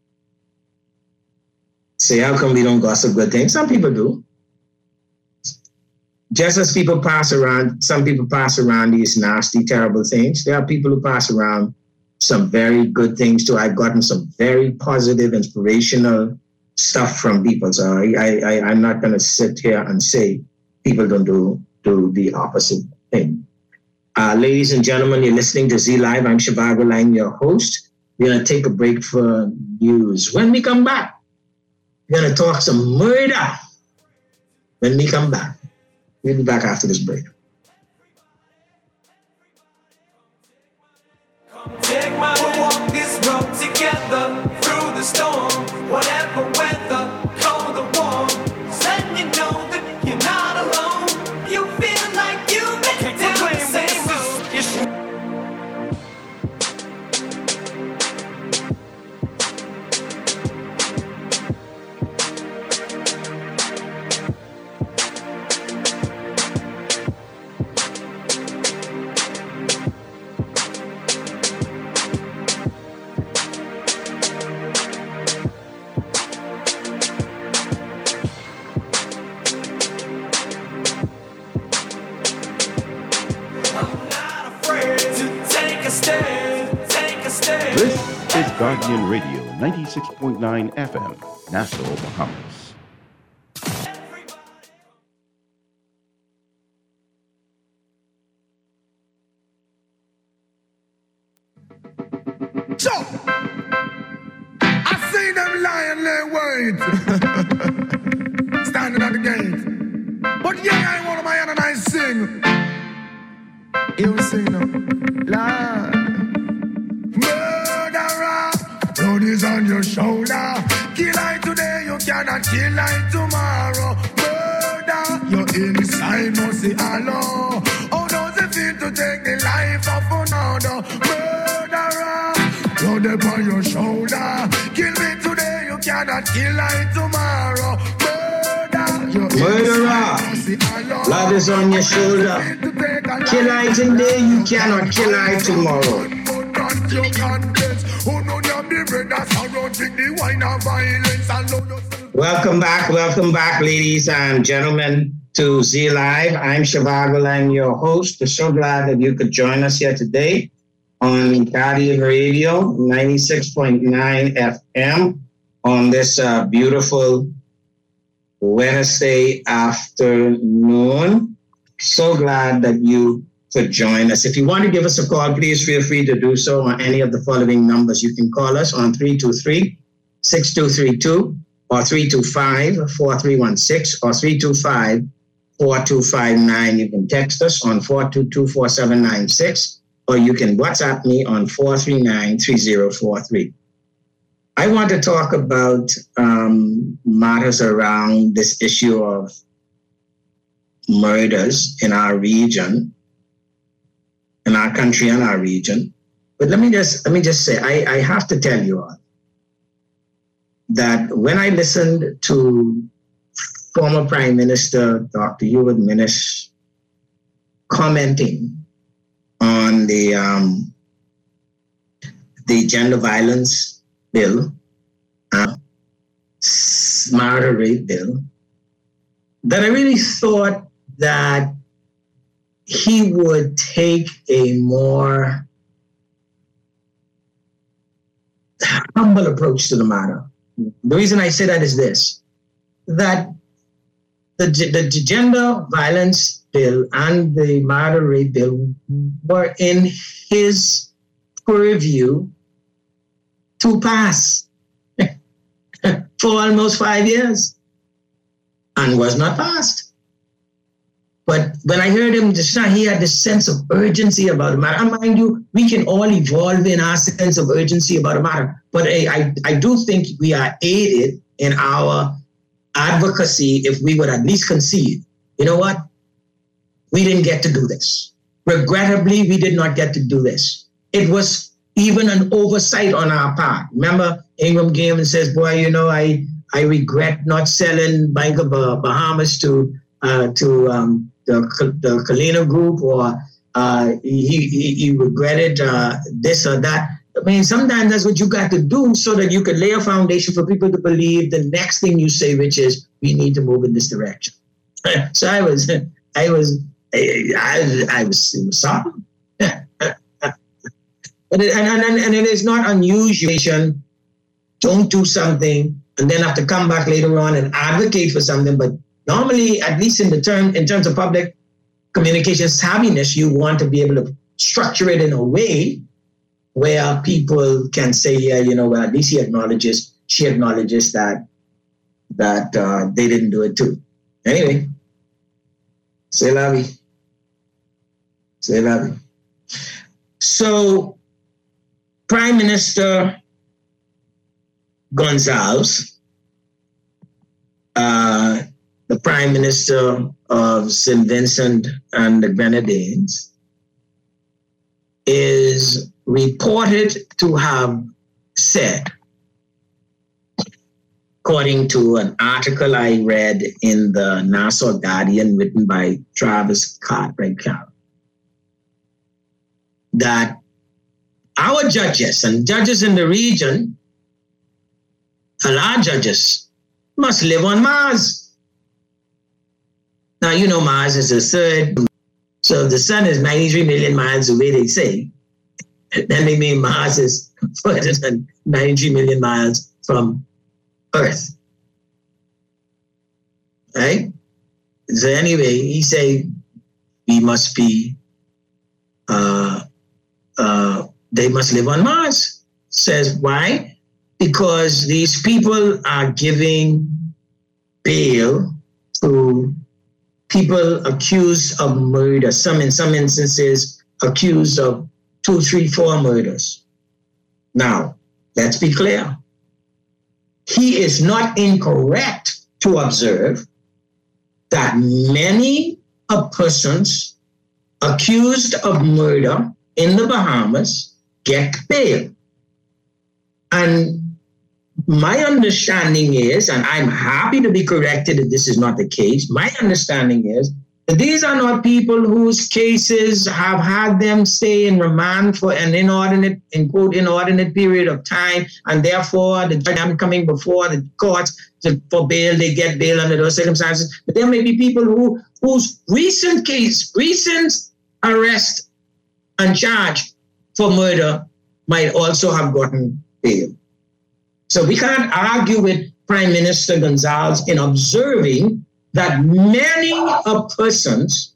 Say, how come we don't gossip good things? Some people do. Just as people pass around, some people pass around these nasty, terrible things. There are people who pass around some very good things too. I've gotten some very positive, inspirational stuff from people. So I, I, I'm not going to sit here and say people don't do, do the opposite thing. Uh, ladies and gentlemen, you're listening to Z Live. I'm Shivago Lang, your host. We're going to take a break for news. When we come back, we're going to talk some murder. When we come back, we'll be back after this break. Take my hand, walk this road together through the storm. Whatever weather, cold or warm, letting you know that you're not alone. You feel like you've been down the same road. Guardian Radio, ninety-six point nine F M, Nassau, Bahamas. So, I see them lying there words standing at the gate. But yeah, I want to my hand and I sing. You sing now. Lord. Blood is on your shoulder. Kill I today, you cannot kill I tomorrow. Murder, your inside must say hello. How does it feel to take the life of another? Murderer, blood upon your shoulder. Kill me today, you cannot kill like tomorrow. Murderer, blood is on your shoulder. Kill I today, you cannot kill I tomorrow. Welcome back, welcome back, ladies and gentlemen, to Z Live. I'm Shivago Lang, your host. We're so glad that you could join us here today on Guardian Radio, ninety-six point nine F M, on this uh, beautiful Wednesday afternoon. So glad that you could join us. If you want to give us a call, please feel free to do so on any of the following numbers. You can call us on three two three, six two three two or three two five, four three one six or three two five, four two five nine. You can text us on four two two, four seven nine six or you can WhatsApp me on four three nine, three zero four three. I want to talk about um, matters around this issue of murders in our region, in our country and our region. But let me just let me just say, I, I have to tell you all that when I listened to former Prime Minister Doctor Hubert Minnis commenting on the um, the gender violence bill, uh, marital rape bill, that I really thought that he would take a more humble approach to the matter. The reason I say that is this, that the, the gender violence bill and the marital rape bill were in his purview to pass for almost five years and was not passed. But when I heard him just now, he had this sense of urgency about the matter. And mind you, we can all evolve in our sense of urgency about the matter. But I, I, I do think we are aided in our advocacy if we would at least concede, you know what? We didn't get to do this. Regrettably, we did not get to do this. It was even an oversight on our part. Remember, Ingram Gaiman says, boy, you know, I I regret not selling Bank of Bahamas to uh, to um, the, the Kalina Group, or uh, he, he, he regretted uh, this or that. I mean, sometimes that's what you got to do so that you can lay a foundation for people to believe the next thing you say, which is, we need to move in this direction. So I was, I was, I, I, I was, it was sorry. And it, and, and, and it is not unusual. Don't do something and then have to come back later on and advocate for something. But normally, at least in the term, in terms of public communication savviness, you want to be able to structure it in a way where people can say, yeah, you know, well, at least he acknowledges, she acknowledges that that uh, they didn't do it too. Anyway, c'est la vie. C'est la vie. So, Prime Minister Gonzalez, uh, the Prime Minister of Saint Vincent and the Grenadines, is reported to have said, according to an article I read in the Nassau Guardian written by Travis Cartwright, that our judges and judges in the region, and our judges, must live on Mars. Now, you know, Mars is a third. So if the sun is ninety-three million miles away, they say, then they mean Mars is further than ninety-three million miles from Earth. Right? So anyway, he say we must be, uh, uh, they must live on Mars. Says why? Because these people are giving bail to people accused of murder, some in some instances accused of two, three, four murders. Now, let's be clear. He is not incorrect to observe that many of persons accused of murder in the Bahamas get bail. And my understanding is, and I'm happy to be corrected if this is not the case, my understanding is that these are not people whose cases have had them stay in remand for an inordinate, in quote, inordinate period of time, and therefore the them coming before the courts to, for bail, they get bail under those circumstances. But there may be people who whose recent case, recent arrest and charge for murder might also have gotten bail. So we can't argue with Prime Minister Gonzalez in observing that many of persons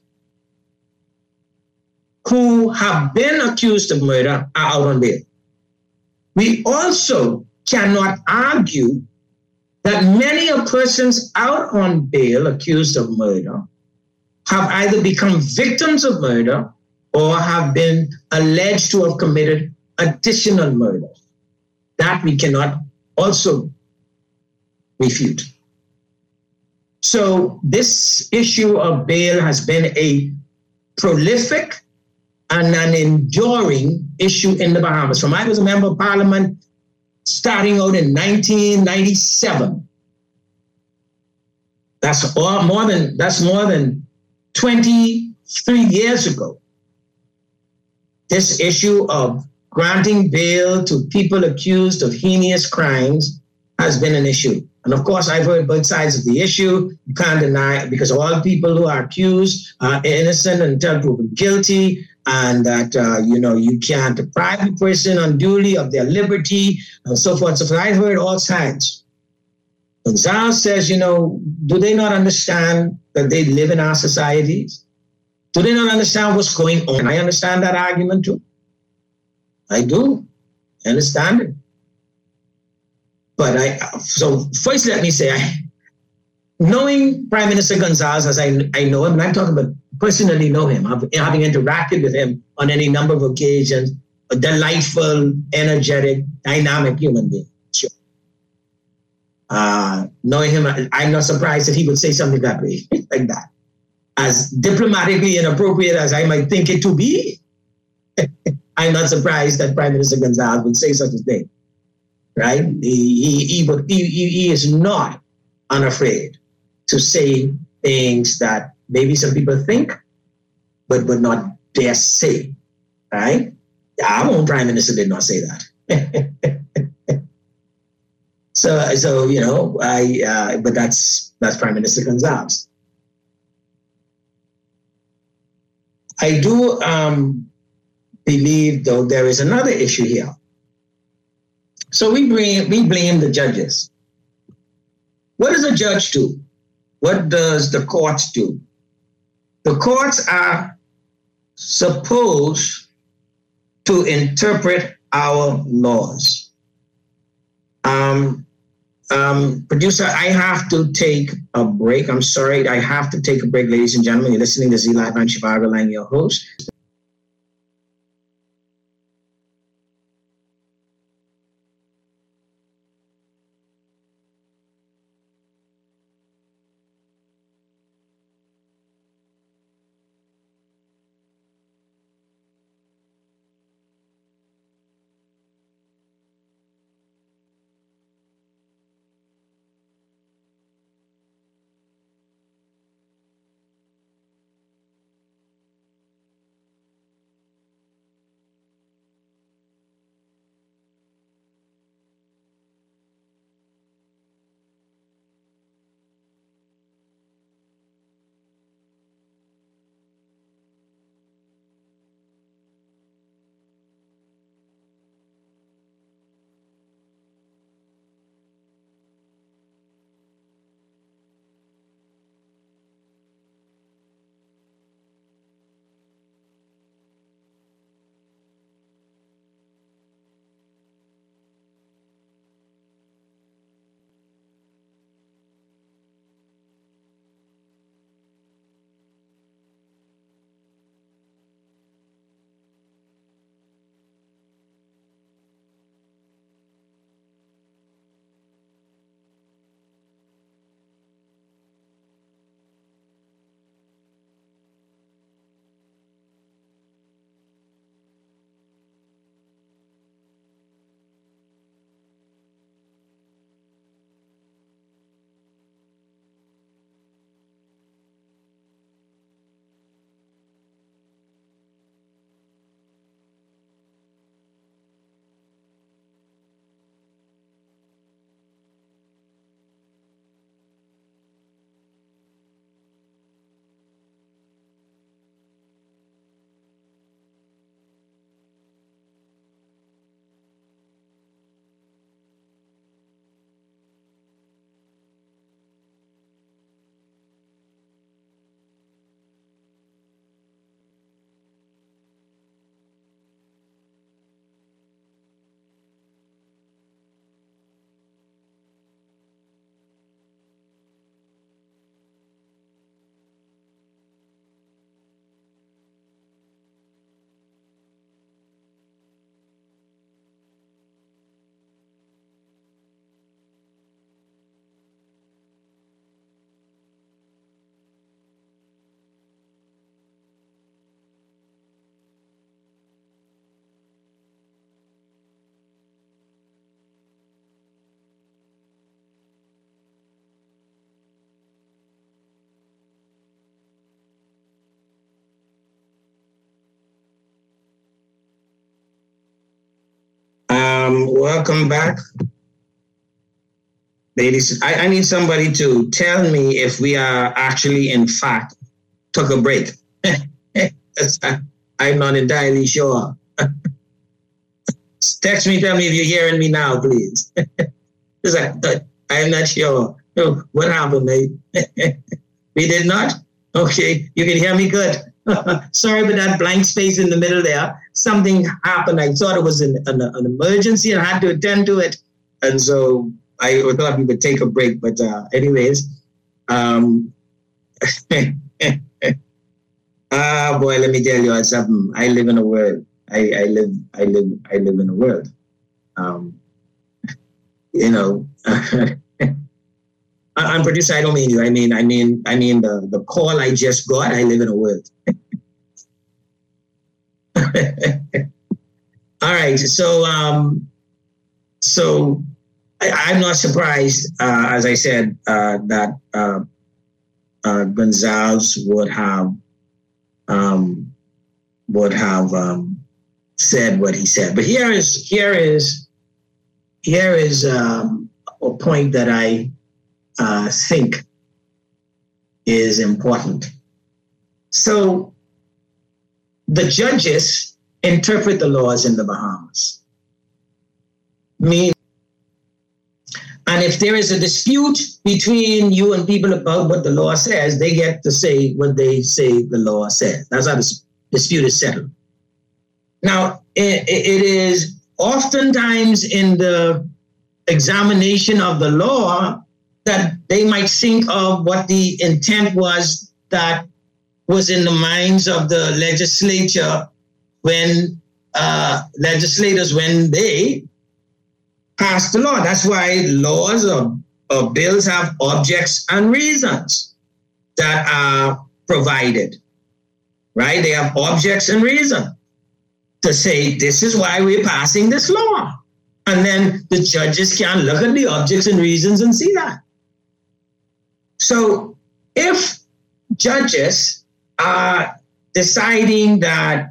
who have been accused of murder are out on bail. We also cannot argue that many of persons out on bail accused of murder have either become victims of murder or have been alleged to have committed additional murder. That we cannot also refute. So this issue of bail has been a prolific and an enduring issue in the Bahamas. From I was a member of parliament starting out in nineteen ninety-seven. That's all, more than that's more than twenty-three years ago. This issue of granting bail to people accused of heinous crimes has been an issue. And of course, I've heard both sides of the issue. You can't deny it because all people who are accused are innocent until proven guilty, and that, uh, you know, you can't deprive a person unduly of their liberty and so forth. So I've heard all sides. Gonzalez says, you know, do they not understand that they live in our societies? Do they not understand what's going on? I understand that argument too. I do. I understand it. But I, so first let me say, I, knowing Prime Minister Gonzalez as I, I know him, and I'm talking about personally know him, I've, having interacted with him on any number of occasions, a delightful, energetic, dynamic human being. Sure. Uh, knowing him, I'm not surprised that he would say something that way, like that. As diplomatically inappropriate as I might think it to be, I'm not surprised that Prime Minister Gonzalez would say such a thing, right? He, he, he, would, he, he is not unafraid to say things that maybe some people think, but would not dare say, right? Our own Prime Minister did not say that. so, so you know, I. Uh, but that's that's Prime Minister Gonzalez. I do. Um, believe, though, there is another issue here. So we blame, we blame the judges. What does a judge do? What does the courts do? The courts are supposed to interpret our laws. Um, um, producer, I have to take a break. I'm sorry, I have to take a break, ladies and gentlemen. You're listening to Z Live. I'm Shivar Lang, your host. Um, welcome back. Ladies, I, I need somebody to tell me if we are actually, in fact, took a break. I'm not entirely sure. Text me, tell me if you're hearing me now, please. I'm not sure. What happened, mate? We did not? Okay, you can hear me good. Sorry for that blank space in the middle there. Something happened. I thought it was an, an, an emergency and I had to attend to it. And so I thought we would take a break. But uh, anyways, um, ah, boy, let me tell you something. I live in a world. I, I live, I live, I live in a world. Um, you know, I'm producer. I don't mean you. I mean, I mean, I mean the, the call I just got. I live in a world. All right. So, um, so I, I'm not surprised, uh, as I said, uh, that uh, uh, Gonzalez would have um, would have um, said what he said. But here is here is here is um, a point that I. Uh, think is important. So the judges interpret the laws in the Bahamas. Mean, and if there is a dispute between you and people about what the law says, they get to say what they say the law says. That's how the dispute is settled. Now, it, it is oftentimes in the examination of the law that they might think of what the intent was that was in the minds of the legislature when uh, legislators, when they passed the law. That's why laws or, or bills have objects and reasons that are provided, right? They have objects and reason to say, this is why we're passing this law. And then the judges can look at the objects and reasons and see that. So if judges are deciding that,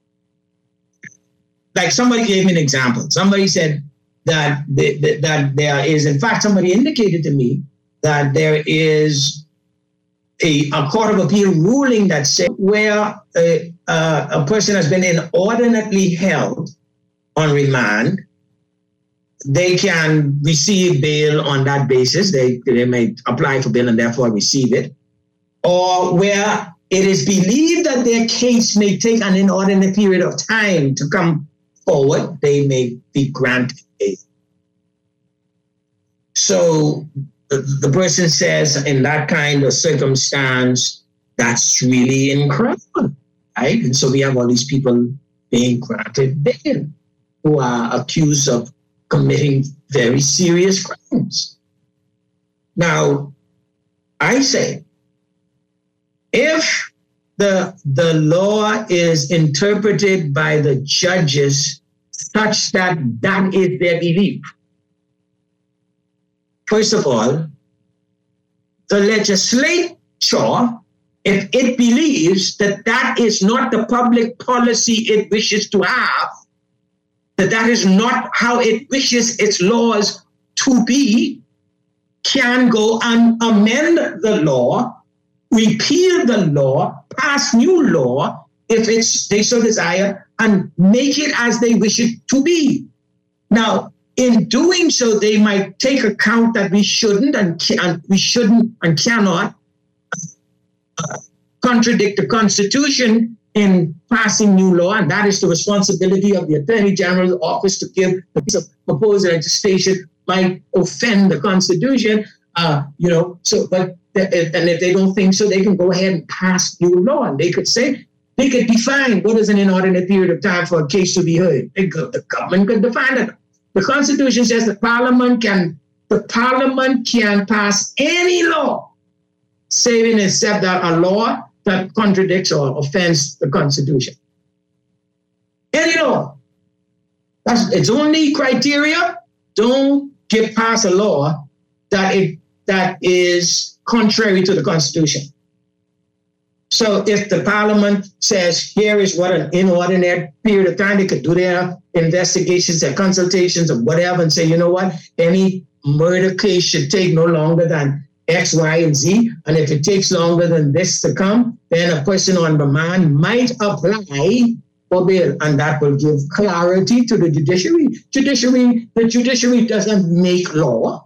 like somebody gave me an example. Somebody said that, they, that there is, in fact, somebody indicated to me that there is a, a court of appeal ruling that says where a, uh, a person has been inordinately held on remand, they can receive bail on that basis. They, they may apply for bail and therefore receive it. Or where it is believed that their case may take an inordinate period of time to come forward, they may be granted bail. So the, the person says in that kind of circumstance, that's really incredible, right? And so we have all these people being granted bail who are accused of committing very serious crimes. Now, I say, if the, the law is interpreted by the judges such that that is their belief, first of all, the legislature, if it believes that that is not the public policy it wishes to have, that that is not how it wishes its laws to be, can go and amend the law, repeal the law, pass new law, if it's they so desire, and make it as they wish it to be. Now, in doing so, they might take account that we shouldn't and, can, we shouldn't and cannot uh, contradict the Constitution in passing new law, and that is the responsibility of the Attorney General's office to give the piece of proposed legislation might offend the Constitution, uh, you know, so, but, the, and if they don't think so, they can go ahead and pass new law, and they could say, they could define what is an inordinate period of time for a case to be heard. They could, the government could define it. The Constitution says the Parliament can, the Parliament can pass any law, saving except that a law that contradicts or offends the Constitution. Any law. That's its only criteria. Don't get past a law that it that is contrary to the Constitution. So if the parliament says, here is what an inordinate period of time, they could do their investigations, their consultations, or whatever, and say, you know what, any murder case should take no longer than X, Y, and Z. And if it takes longer than this to come, then a person on remand might apply for bail. And that will give clarity to the judiciary. Judiciary, the judiciary doesn't make law.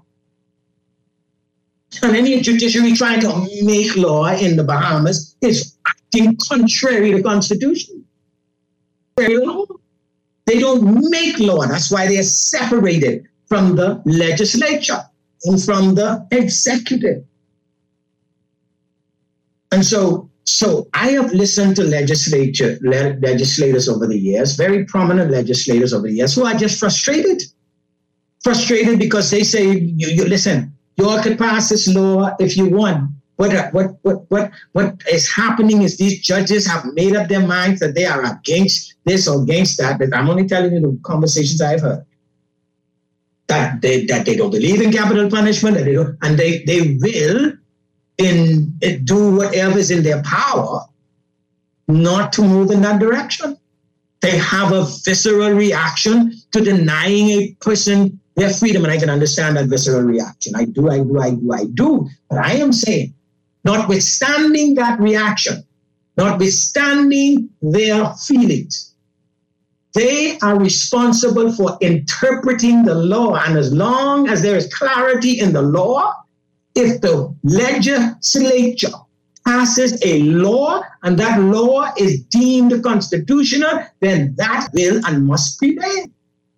And any judiciary trying to make law in the Bahamas is acting contrary to the Constitution. They don't make law. That's why they're separated from the legislature and from the executive. And so, so I have listened to legislature le- legislators over the years, very prominent legislators over the years, who are just frustrated. Frustrated because they say, you, you listen, you all could pass this law if you want. What, what, what, what, what is happening is these judges have made up their minds that they are against this or against that. But I'm only telling you the conversations I've heard. That they that they don't believe in capital punishment, that they don't, and they, they will in, in do whatever is in their power not to move in that direction. They have a visceral reaction to denying a person their freedom, and I can understand that visceral reaction. I do, I do, I do, I do. But I am saying, notwithstanding that reaction, notwithstanding their feelings, they are responsible for interpreting the law. And as long as there is clarity in the law, if the legislature passes a law and that law is deemed constitutional, then that will and must prevail.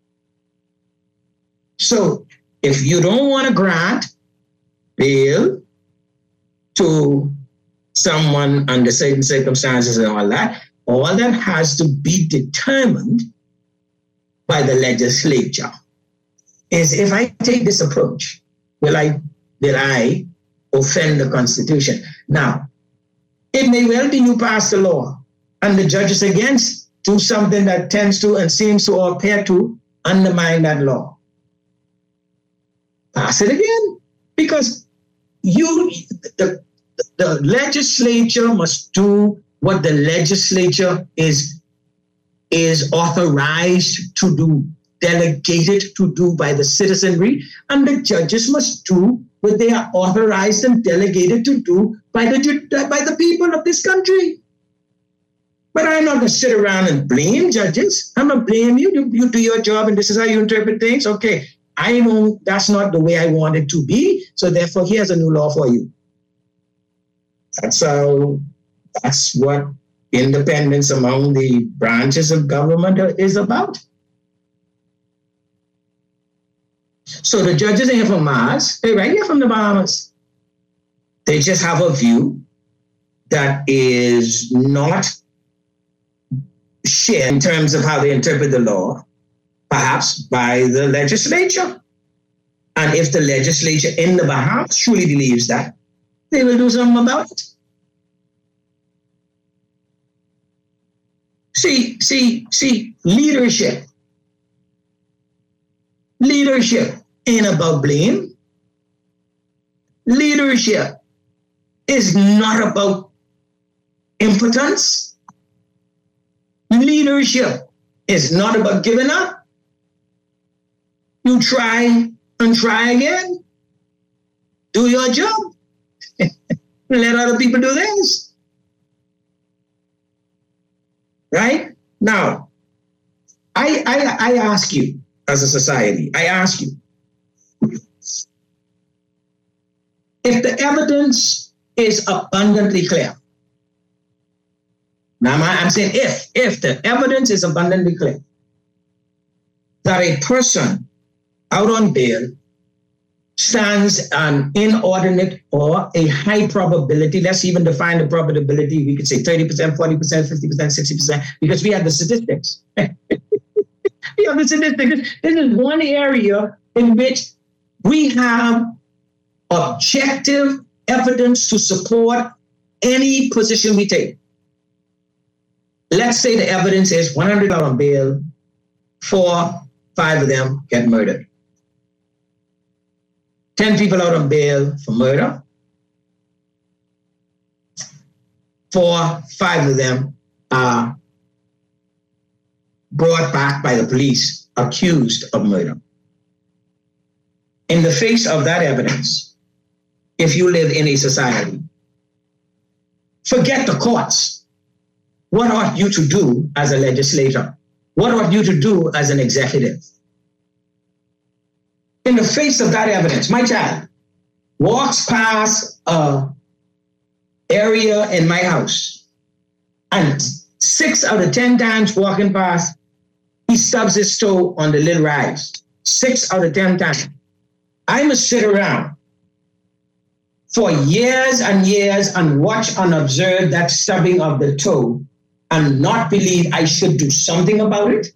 So if you don't want to grant bail to someone under certain circumstances and all that, all that has to be determined by the legislature. Is if I take this approach, will I, will I offend the Constitution? Now, it may well be you pass the law and the judges against do something that tends to and seems to or appear to undermine that law. Pass it again, because you, the, the legislature must do what the legislature is, is authorized to do, delegated to do by the citizenry, and the judges must do what they are authorized and delegated to do by the, by the people of this country. But I'm not going to sit around and blame judges. I'm not blaming you. you. You do your job, and this is how you interpret things. Okay, I know that's not the way I want it to be, so therefore here's a new law for you. That's how, that's what independence among the branches of government is about. So the judges ain't from Mars, they're right here from the Bahamas. They just have a view that is not shared in terms of how they interpret the law, perhaps by the legislature. And if the legislature in the Bahamas truly believes that, they will do something about it. See, see, see, leadership. Leadership ain't about blame. Leadership is not about impotence. Leadership is not about giving up. You try and try again. Do your job. Let other people do theirs. Right? Now, I, I, I ask you, as a society, I ask you, if the evidence is abundantly clear, now I'm saying if, if the evidence is abundantly clear that a person out on bail stands an inordinate or a high probability, let's even define the probability, we could say thirty percent, forty percent, fifty percent, sixty percent, because we have the statistics. We have the statistics. This is one area in which we have objective evidence to support any position we take. Let's say the evidence is one hundred out on bail, four, five of them get murdered. ten people out on bail for murder. four, five of them are brought back by the police accused of murder. In the face of that evidence, if you live in a society, forget the courts. What ought you to do as a legislator? What ought you to do as an executive? In the face of that evidence, my child walks past a area in my house, and six out of ten times walking past, he stubs his toe on the little rise. Six out of ten times. I must sit around for years and years and watch and observe that stubbing of the toe and not believe I should do something about it?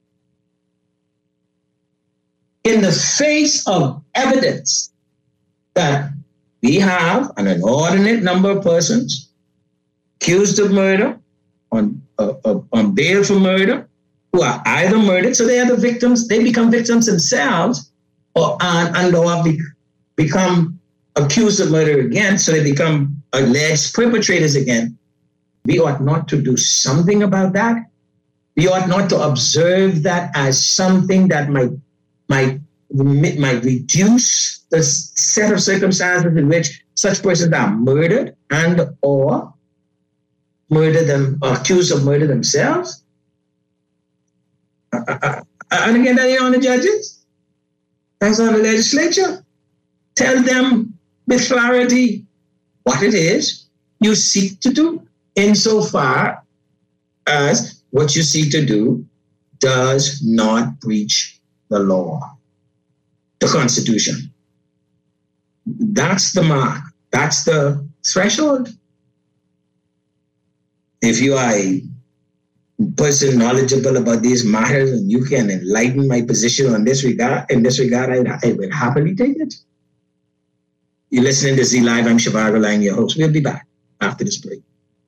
In the face of evidence that we have an inordinate number of persons accused of murder, on, uh, uh, on bail for murder, who are either murdered, so they are the victims, they become victims themselves, or and, and or be, become accused of murder again, so they become alleged perpetrators again. We ought not to do something about that. We ought not to observe that as something that might might might reduce the set of circumstances in which such persons are murdered and or murder them, or accused of murder themselves. Uh, uh, and again, that ain't on the judges. That's on the legislature. Tell them with clarity what it is you seek to do, insofar as what you seek to do does not breach the law, the Constitution. That's the mark. That's the threshold. If you are a person knowledgeable about these matters and you can enlighten my position on this regard, in this regard, I, I will happily take it. You're listening to Z Live. I'm Shivago Lang, your host. We'll be back after this break.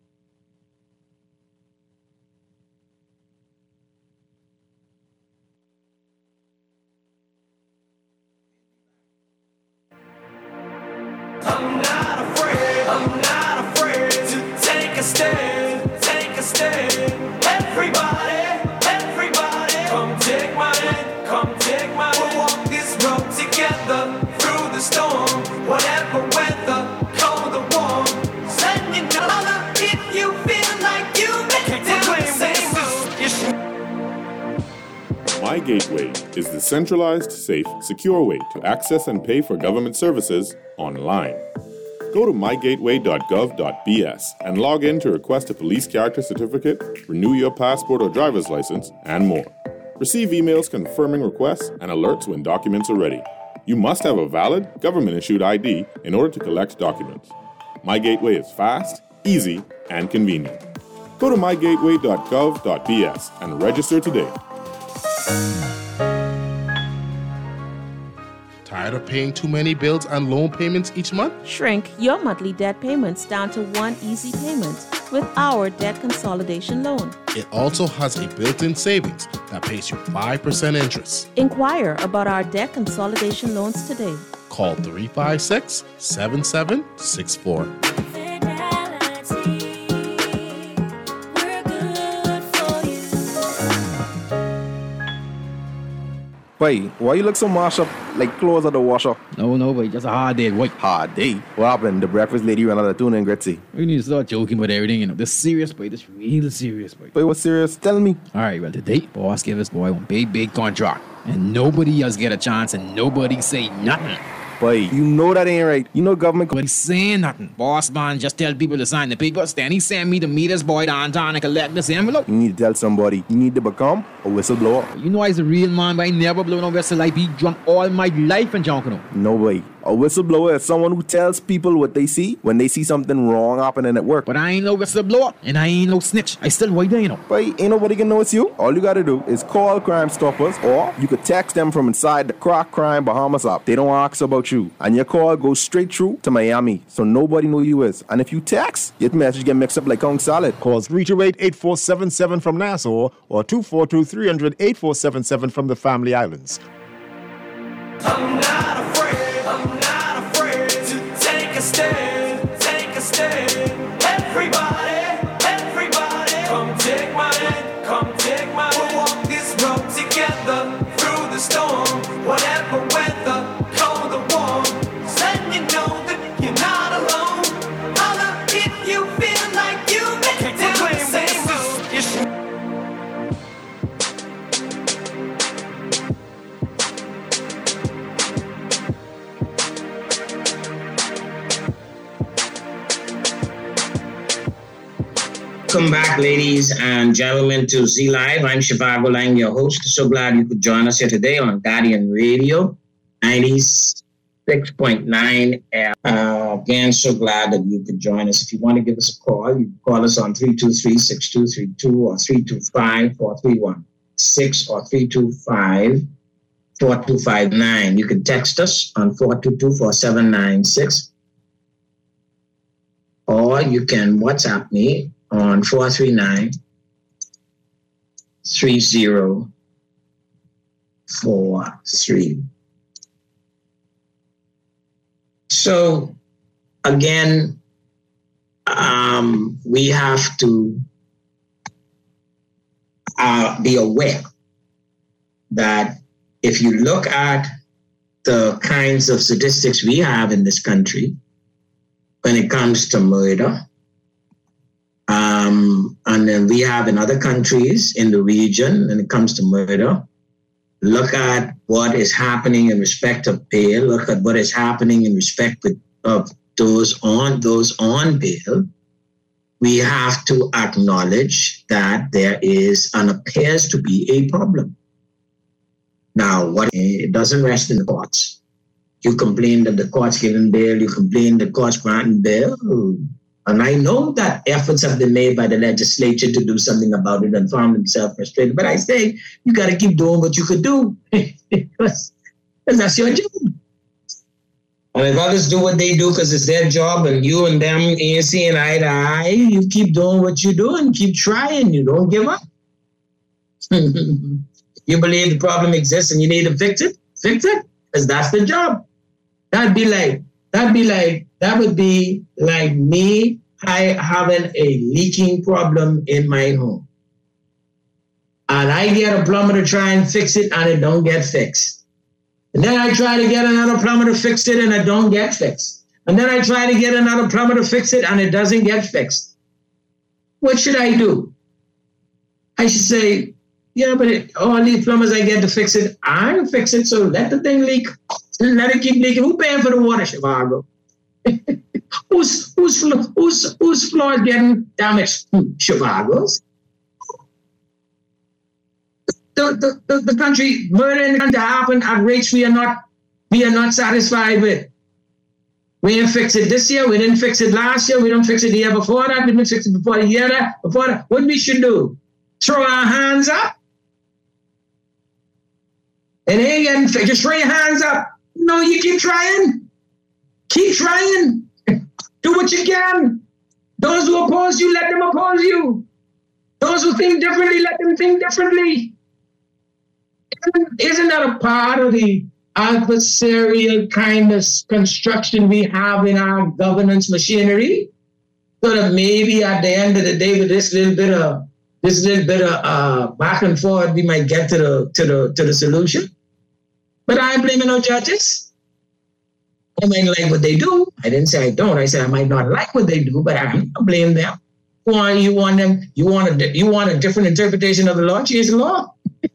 I'm not afraid, I'm not afraid to take a stand, take a stand. Everybody, everybody, come take my hand, come take my hand. We'll walk this road together through the storm, whatever weather, cold or warm. Send you know if you feel like you make down the same road. My Gateway is the centralized, safe, secure way to access and pay for government services online. Go to my gateway dot gov dot b s and log in to request a police character certificate, renew your passport or driver's license, and more. Receive emails confirming requests and alerts when documents are ready. You must have a valid, government-issued I D in order to collect documents. My Gateway is fast, easy, and convenient. Go to my gateway dot gov dot b s and register today. Tired of paying too many bills and loan payments each month? Shrink your monthly debt payments down to one easy payment with our debt consolidation loan. It also has a built-in savings that pays you five percent interest. Inquire about our debt consolidation loans today. Call three five six, seven seven six four. Boy, why you look so mashed up like clothes at the washer? No, no, boy, just a hard day, boy. Hard day? What happened? The breakfast lady ran out of tuna and Gretzi. We need to start joking about everything, you know. This serious, boy. This real serious, boy. Boy, what's serious? Tell me. All right, well, today, boss gave us, boy, one big, big contract. And nobody else get a chance and nobody say nothing. Boy, you know that ain't right. You know government... Nobody saying nothing. Boss man just tell people to sign the papers. Then he send me to meet his boy downtown and collect this envelope. You need to tell somebody. You need to become a whistleblower. You know I's a real man, but I never blow no whistle. I be drunk all my life in Jonkono. No way. A whistleblower is someone who tells people what they see when they see something wrong happening at work. But I ain't no whistleblower, and I ain't no snitch. I still white there, you know. But ain't nobody can know it's you. All you gotta do is call Crime Stoppers, or you could text them from inside the Crack Crime Bahamas app. They don't ask about you. And your call goes straight through to Miami, so nobody know you is. And if you text, your message get mixed up like Kong Salad. Call three two eight, eight four seven seven from Nassau, or two four two, three hundred, eight four seven seven from the Family Islands. I'm not afraid, I'm not afraid to take a stand, take a stand. Everybody, Welcome back, ladies and gentlemen, to Z Live. I'm Shivago Lang, your host. So glad you could join us here today on Guardian Radio, ninety-six point nine. Uh, again, so glad that you could join us. If you want to give us a call, you can call us on three two three, six two three two or three two five, four three one six or three two five, four two five nine. You can text us on four two two, four seven nine six. Or you can WhatsApp me on four three nine, three zero four three. So again, um, we have to uh, be aware that if you look at the kinds of statistics we have in this country, when it comes to murder, um, and then we have in other countries in the region when it comes to murder, look at what is happening in respect of bail, look at what is happening in respect of those on those on bail, we have to acknowledge that there is and appears to be a problem. Now, what it doesn't rest in the courts. You complain that the court's giving bail, you complain the court's granting bail. And I know that efforts have been made by the legislature to do something about it and found themselves frustrated. But I say, you got to keep doing what you could do. because, because that's your job. And if others do what they do because it's their job and you and them ain't seeing eye to eye, you keep doing what you do and keep trying. You don't give up. You believe the problem exists and you need to fix it, fix it, because that's the job. That'd be like, that'd be like, that would be like me I having a leaking problem in my home. And I get a plumber to try and fix it and it don't get fixed. And then I try to get another plumber to fix it and it don't get fixed. And then I try to get another plumber to fix it and it doesn't get fixed. What should I do? I should say, yeah, but it, all these plumbers I get to fix it, I don't fix it, so let the thing leak. Let it keep leaking. Who paying for the water, Chicago? who's, who's, who's, whose floor is getting damaged? Chicago's. The, the, the, the country, murder in the country happen at rates we are not we are not satisfied with. We didn't fix it this year, we didn't fix it last year, we don't fix it the year before that, we didn't fix it before the year that, before that. What we should do? Throw our hands up? And they ain't getting fixed. Just throw your hands up. No, you keep trying. Keep trying. Do what you can. Those who oppose you, let them oppose you. Those who think differently, let them think differently. Isn't, isn't that a part of the adversarial kind of construction we have in our governance machinery? So that maybe at the end of the day, with this little bit of this little bit of uh, back and forth, we might get to the to the to the solution. But I ain't blaming no judges. I might like what they do. I didn't say I don't. I said I might not like what they do, but I don't blame them. You want, you want them? You want a you want a different interpretation of the law? Change the law.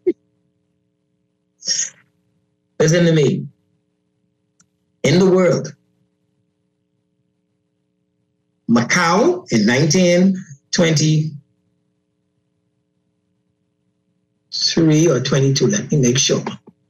Listen to me. In the world, Macau in nineteen twenty-three or twenty-two, let me make sure.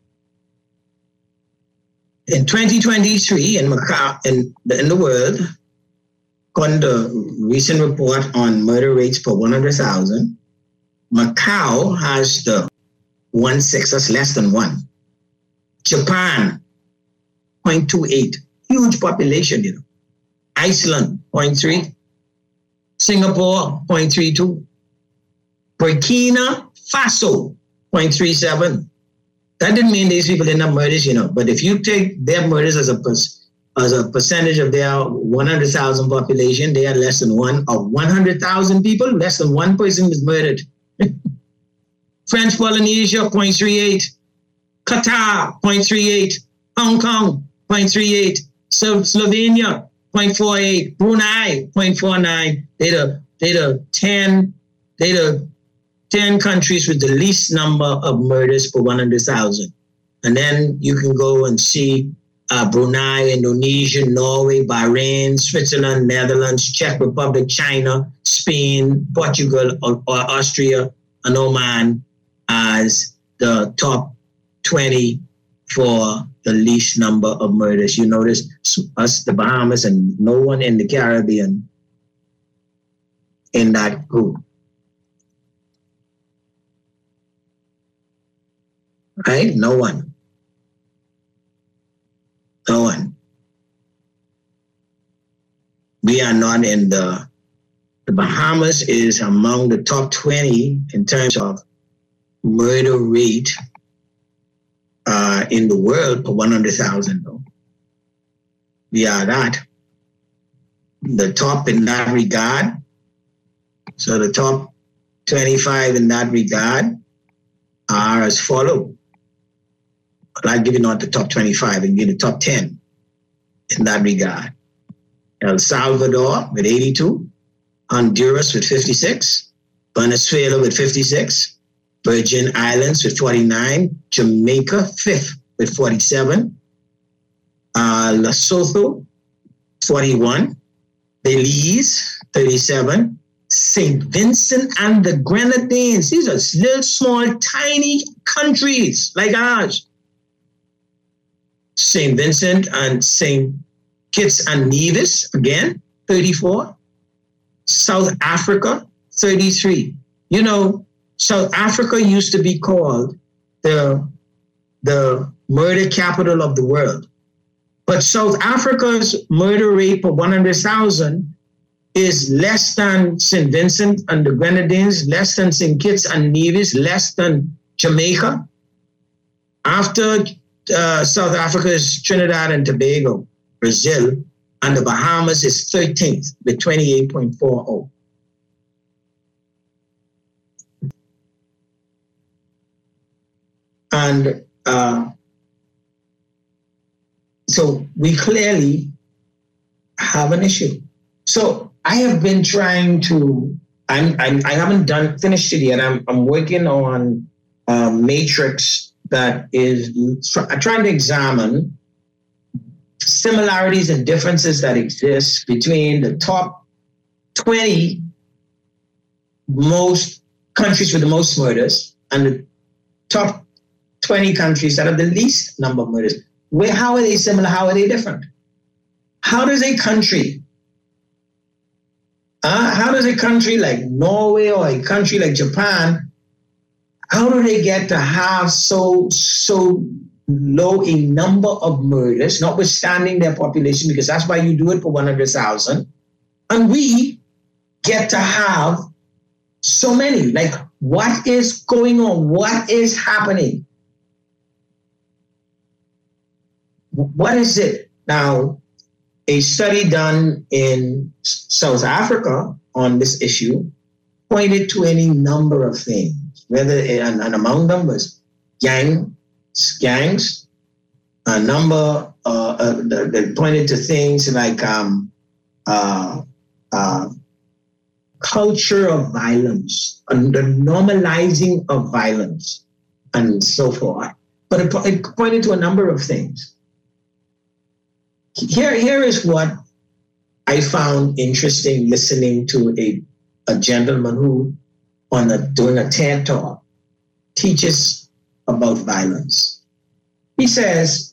In twenty twenty-three, in Macau, in the, in the world, according to a recent report on murder rates per one hundred thousand, Macau has the one six, that's less than one. Japan, zero point two eight, huge population, you know. Iceland, zero point three. Singapore, zero point three two. Burkina Faso, zero point three seven. That didn't mean these people didn't have murders, you know. But if you take their murders as a as a percentage of their one hundred thousand population, they are less than one. Of one hundred thousand people, less than one person was murdered. French Polynesia, zero point three eight. Qatar, zero point three eight. Hong Kong, zero point three eight. So Slovenia, zero point four eight. Brunei, zero point four nine. They're the, they're the ten, they're the ten countries with the least number of murders per one hundred thousand. And then you can go and see uh, Brunei, Indonesia, Norway, Bahrain, Switzerland, Netherlands, Czech Republic, China, Spain, Portugal, or, or Austria, and Oman as the top twenty for the least number of murders. You notice us, the Bahamas, and no one in the Caribbean in that group. Right? No one. No one. We are not in the, the Bahamas is among the top twenty in terms of murder rate uh, in the world per one hundred thousand. Though. We are that. The top in that regard. So the top twenty-five in that regard are as follow. I'll give you not the top twenty-five and give the top ten in that regard. El Salvador with eighty-two, Honduras with fifty-six, Venezuela with fifty-six, Virgin Islands with forty-nine, Jamaica fifth with forty-seven, uh, Lesotho forty-one, Belize thirty-seven, Saint Vincent and the Grenadines. These are little, small, tiny countries like ours. Saint Vincent and Saint Kitts and Nevis, again, thirty-four. South Africa, thirty-three. You know, South Africa used to be called the, the murder capital of the world. But South Africa's murder rate per one hundred thousand is less than Saint Vincent and the Grenadines, less than Saint Kitts and Nevis, less than Jamaica. After uh, South Africa is Trinidad and Tobago, Brazil, and the Bahamas is thirteenth with twenty-eight point four zero. And uh, so we clearly have an issue. So I have been trying to, I'm, I'm, I haven't done finished it yet. I'm, I'm working on a matrix that is try, trying to examine similarities and differences that exist between the top twenty most countries with the most murders and the top twenty countries that have the least number of murders. Where, how are they similar? How are they different? How does a country, uh, how does a country like Norway or a country like Japan, how do they get to have so, so low a number of murders, notwithstanding their population, because that's why you do it for one hundred thousand, and we get to have so many? Like, what is going on? What is happening? What is it? Now, a study done in South Africa on this issue pointed to any number of things, whether and, and among them was gang, gangs, a number uh, uh, that, that pointed to things like um, uh, uh, culture of violence and the normalizing of violence and so forth. But it, it pointed to a number of things. Here, here is what I found interesting listening to a, a gentleman who, on a, doing a TED Talk, teaches about violence. He says,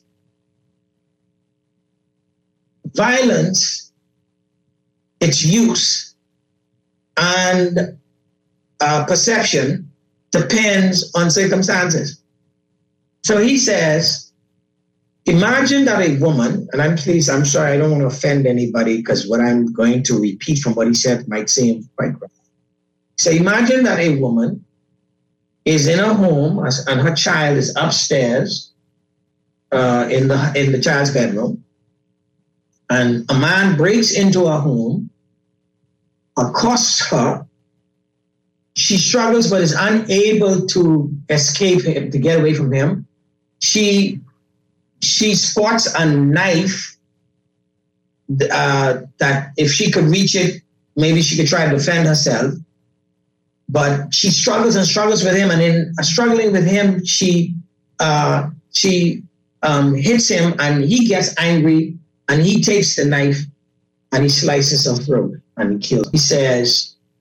violence, its use and uh, perception depends on circumstances. So he says, imagine that a woman, and I'm pleased, I'm sorry, I don't want to offend anybody because what I'm going to repeat from what he said might seem quite wrong. So imagine that a woman is in a home and her child is upstairs uh, in the in the child's bedroom, and a man breaks into her home, accosts her. She struggles but is unable to escape him, to get away from him. She she spots a knife uh, that if she could reach it, maybe she could try to defend herself. But she struggles and struggles with him, and in struggling with him, she uh, she um, hits him, and he gets angry, and he takes the knife, and he slices her throat, and he kills. He says,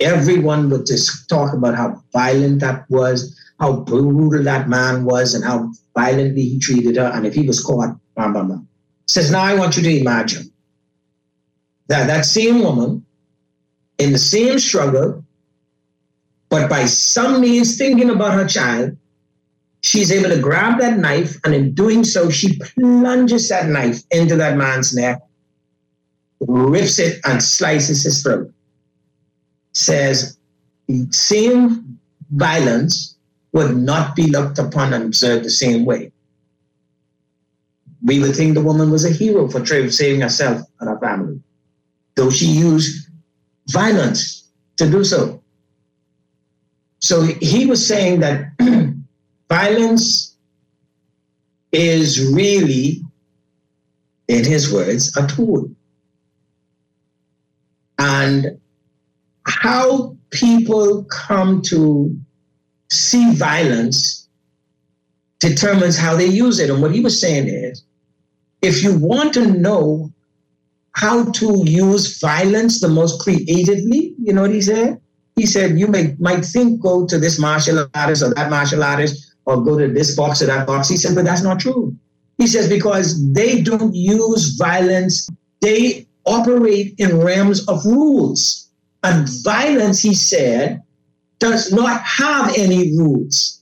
everyone would just talk about how violent that was, how brutal that man was, and how violently he treated her. And if he was caught, blah, blah, blah. Says, now I want you to imagine that that same woman in the same struggle, but by some means thinking about her child, she's able to grab that knife, and in doing so, she plunges that knife into that man's neck, rips it, and slices his throat. Says the same violence would not be looked upon and observed the same way. We would think the woman was a hero for saving herself and her family, though she used violence to do so. So he was saying that violence is really, in his words, a tool. And how people come to see violence determines how they use it. And what he was saying is, if you want to know how to use violence the most creatively, you know what he said? He said, you may, might think go to this martial artist or that martial artist or go to this box or that box. He said, but that's not true. He says, because they don't use violence. They operate in realms of rules. And violence, he said, does not have any rules.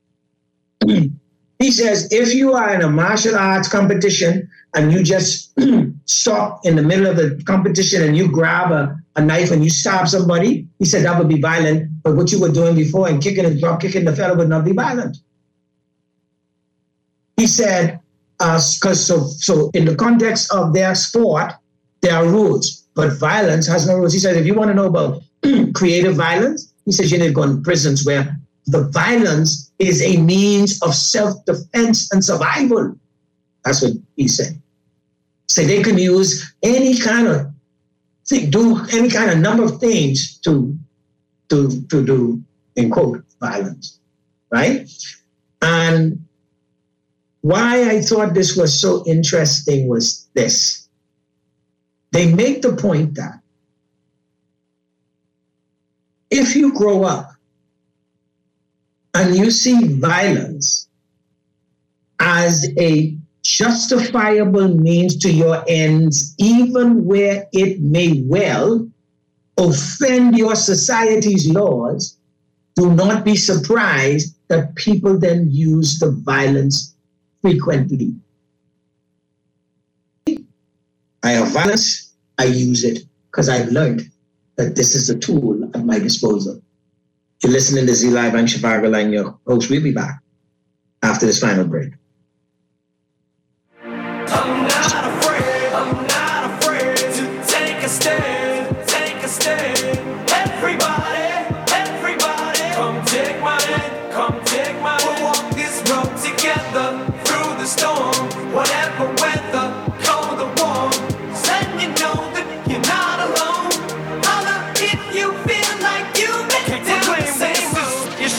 He says, if you are in a martial arts competition and you just stop in the middle of the competition and you grab a, a knife and you stab somebody, he said that would be violent. But what you were doing before and kicking and drop kicking the fellow would not be violent. He said, because uh, so, so in the context of their sport, there are rules, but violence has no rules. He said, if you want to know about creative violence, he says you need to go in prisons where the violence is a means of self-defense and survival. That's what he said. So they can use any kind of thing, do any kind of number of things to, to, to do, in quote, violence, right? And why I thought this was so interesting was this. They make the point that if you grow up and you see violence as a justifiable means to your ends, even where it may well offend your society's laws, do not be surprised that people then use the violence frequently. I have violence, I use it because I've learned that this is a tool at my disposal. You're listening to Z Live, I'm Shivago Lang, your host. We'll be back after this final break. I'm not afraid, I'm not afraid to take a stand, take a stand. Everybody, everybody, come take my hand, come take my hand. We'll walk this road together through the storm, whatever weather, cold or warm. Let you know that you're not alone. Holla if you feel like you make it down the same road.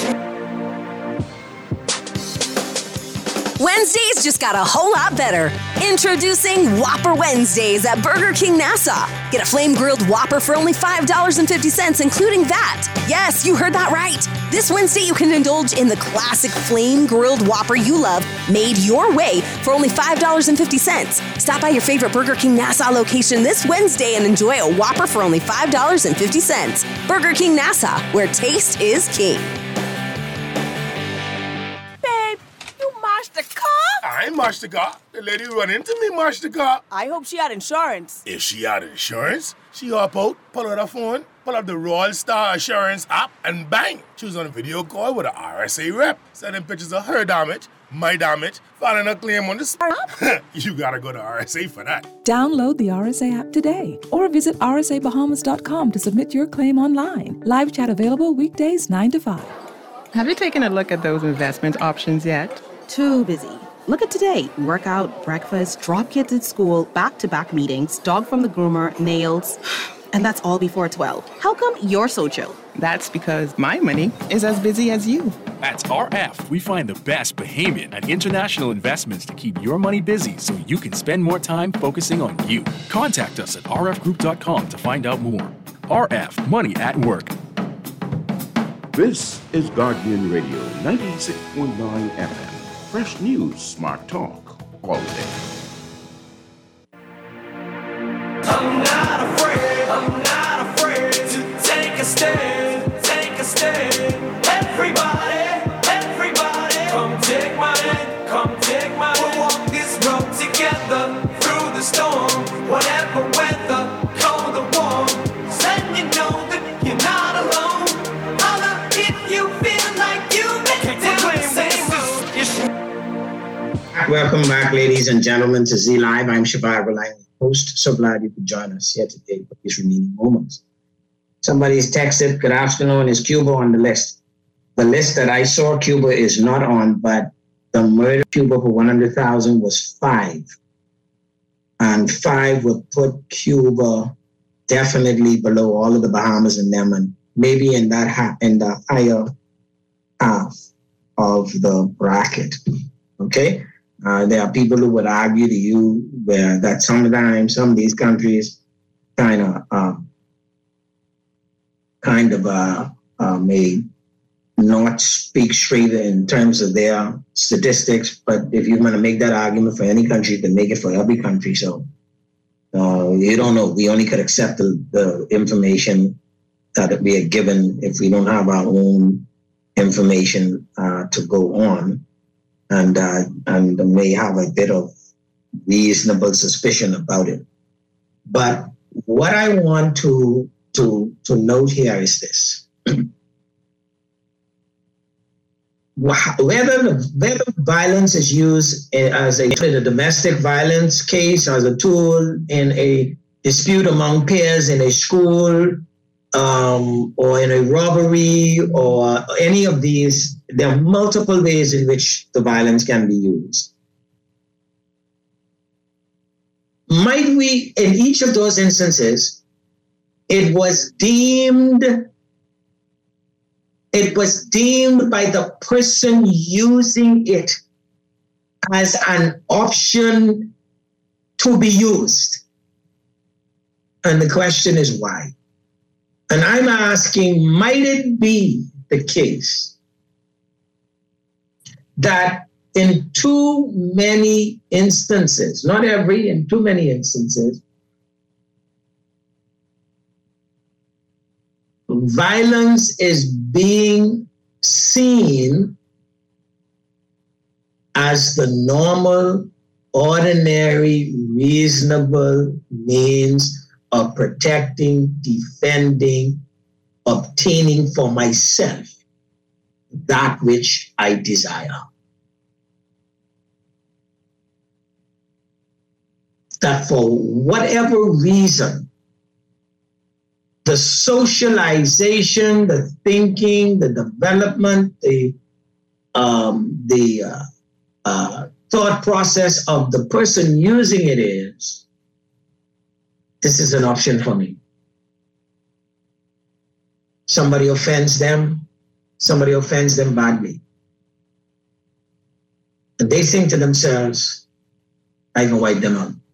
Wednesdays just got a whole lot better. Introducing Whopper Wednesdays at Burger King Nassau. Get a flame-grilled Whopper for only five dollars and fifty cents, including that. Yes, you heard that right. This Wednesday, you can indulge in the classic flame-grilled Whopper you love, made your way for only five dollars and fifty cents. Stop by your favorite Burger King Nassau location this Wednesday and enjoy a Whopper for only five dollars and fifty cents. Burger King Nassau, where taste is king. The car? I ain't marched the car. The lady run into me, marched the car. I hope she had insurance. If she had insurance, she hop out, pull out her phone, pull up the Royal Star Assurance app, and bang! She was on a video call with an R S A rep, sending pictures of her damage, my damage, filing a claim on the spot. You gotta go to R S A for that. Download the R S A app today or visit r s a bahamas dot com to submit your claim online. Live chat available weekdays nine to five. Have you taken a look at those investment options yet? Too busy. Look at today. Workout, breakfast, drop kids at school, back-to-back meetings, dog from the groomer, nails. And that's all before twelve. How come you're so chill? That's because my money is as busy as you. At R F, we find the best Bahamian and international investments to keep your money busy so you can spend more time focusing on you. Contact us at r f group dot com to find out more. R F, Money at Work. This is Guardian Radio ninety-six point nine F M. Fresh news, smart talk, all day. I'm not afraid, I'm not afraid to take a stand, take a stand. Everybody, everybody, come take my hand, come take my hand. We'll walk this road together through the storm, whatever weather, cold or warm. Just letting you know that you're not alone. Holla if you feel like you've been down the same road. Welcome back, ladies and gentlemen, to Z Live. I'm Shabbat Reliant, host. So glad you could join us here today for these remaining moments. Somebody's texted, good afternoon, is Cuba on the list? The list that I saw, Cuba is not on, but the murder of Cuba for one hundred thousand was five. And five would put Cuba definitely below all of the Bahamas and them, and maybe in that ha- in the higher half of the bracket. Okay? Uh, there are people who would argue to you where that sometimes some of these countries kind of uh, kind of uh, uh, may not speak straight in terms of their statistics, but if you're going to make that argument for any country, you can make it for every country. So uh, you don't know. We only could accept the, the information that we are given if we don't have our own information uh, to go on. And uh, and may have a bit of reasonable suspicion about it. But what I want to to to note here is this: whether the, whether violence is used as a, in a domestic violence case, as a tool in a dispute among peers in a school, um, or in a robbery, or any of these. There are multiple ways in which the violence can be used. Might we, in each of those instances, it was deemed, it was deemed by the person using it as an option to be used. And the question is why? And I'm asking, might it be the case that in too many instances, not every, in too many instances, violence is being seen as the normal, ordinary, reasonable means of protecting, defending, obtaining for myself that which I desire. That for whatever reason, the socialization, the thinking, the development, the um, the uh, uh, thought process of the person using it is, this is an option for me. Somebody offends them, somebody offends them badly. And they think to themselves, I can wipe them out.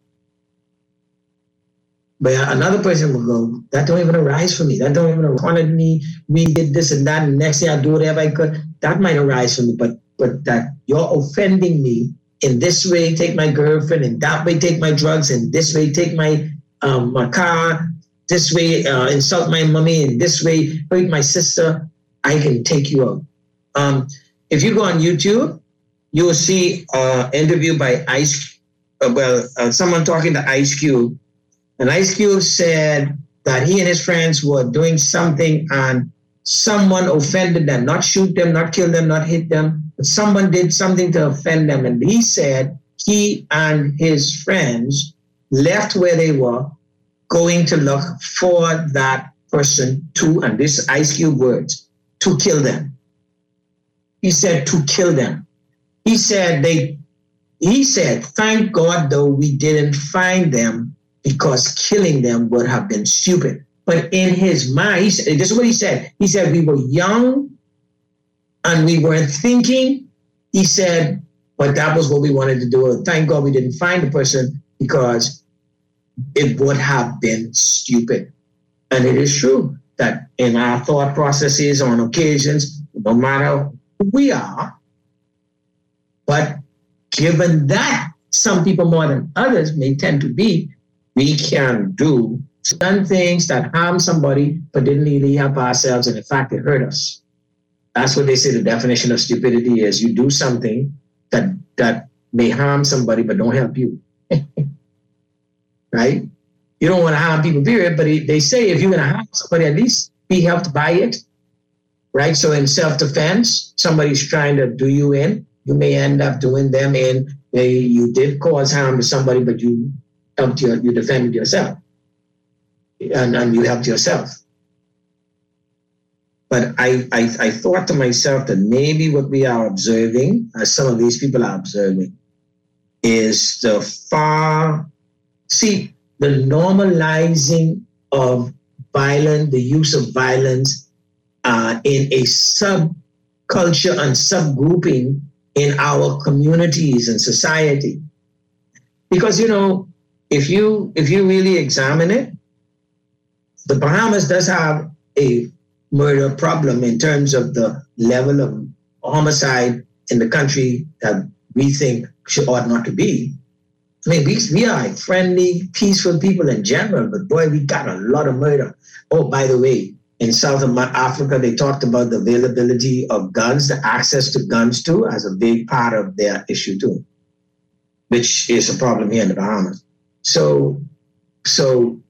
But another person will go, that don't even arise for me. That don't even wanted me. We did this and that, and next thing I do whatever I could. That might arise for me, but but that you're offending me in this way, take my girlfriend, and that way take my drugs, and this way take my um, my car, this way uh, insult my mommy, and this way hurt my sister. I can take you out. Um, if you go on YouTube, you will see an uh, interview by Ice. Uh, well, uh, someone talking to Ice Cube. And Ice Cube said that he and his friends were doing something and someone offended them, not shoot them, not kill them, not hit them, but someone did something to offend them. And he said he and his friends left where they were going to look for that person to, and this is Ice Cube words, to kill them. He said to kill them. He said they, he said, thank God though we didn't find them, because killing them would have been stupid. But in his mind, he said, this is what he said. He said, we were young and we weren't thinking. He said, but that was what we wanted to do. Thank God we didn't find the person because it would have been stupid. And it is true. that in our thought processes on occasions, no matter who we are, but given that some people more than others may tend to be, we can do certain things that harm somebody, but didn't really help ourselves, and in fact, it hurt us. That's what they say the definition of stupidity is. You do something that that may harm somebody, but don't help you. Right? You don't want to harm people, period, but they say if you're going to harm somebody, at least be helped by it. Right? So in self-defense, somebody's trying to do you in, you may end up doing them in. They, you did cause harm to somebody, but you helped your, you defended yourself. And, and you helped yourself. But I, I, I thought to myself that maybe what we are observing, as some of these people are observing, is the far, see, the normalizing of violence, the use of violence uh, in a subculture and subgrouping in our communities and society. Because, you know, if you if you really examine it, the Bahamas does have a murder problem in terms of the level of homicide in the country that we think should ought not to be. I mean, we, we are friendly, peaceful people in general, but boy, we got a lot of murder. Oh, by the way, in South Africa, they talked about the availability of guns, the access to guns too, as a big part of their issue too, which is a problem here in the Bahamas. So, so,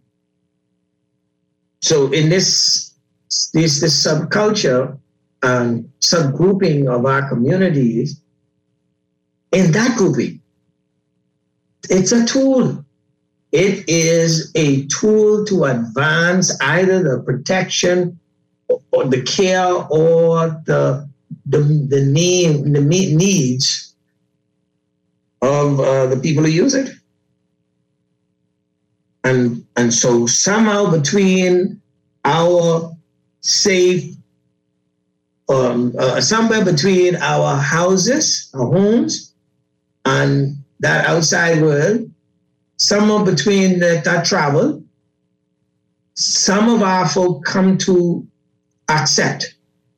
so in this, this, this subculture and subgrouping of our communities, in that grouping, it's a tool. It is a tool to advance either the protection or the care or the the, the need the needs of uh, the people who use it. And and so somehow between our safe, um, uh, somewhere between our houses, our homes, and that outside world, somewhere between the, that travel, some of our folk come to accept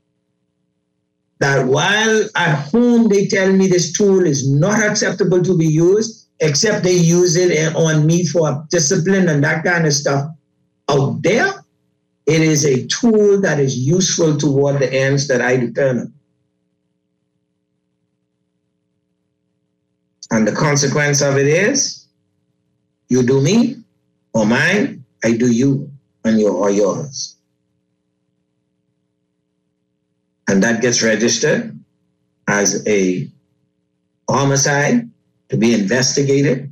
that while at home they tell me this tool is not acceptable to be used, except they use it on me for discipline and that kind of stuff, out there, it is a tool that is useful toward the ends that I determine. And the consequence of it is, you do me or mine, I do you and your or yours. And that gets registered as a homicide to be investigated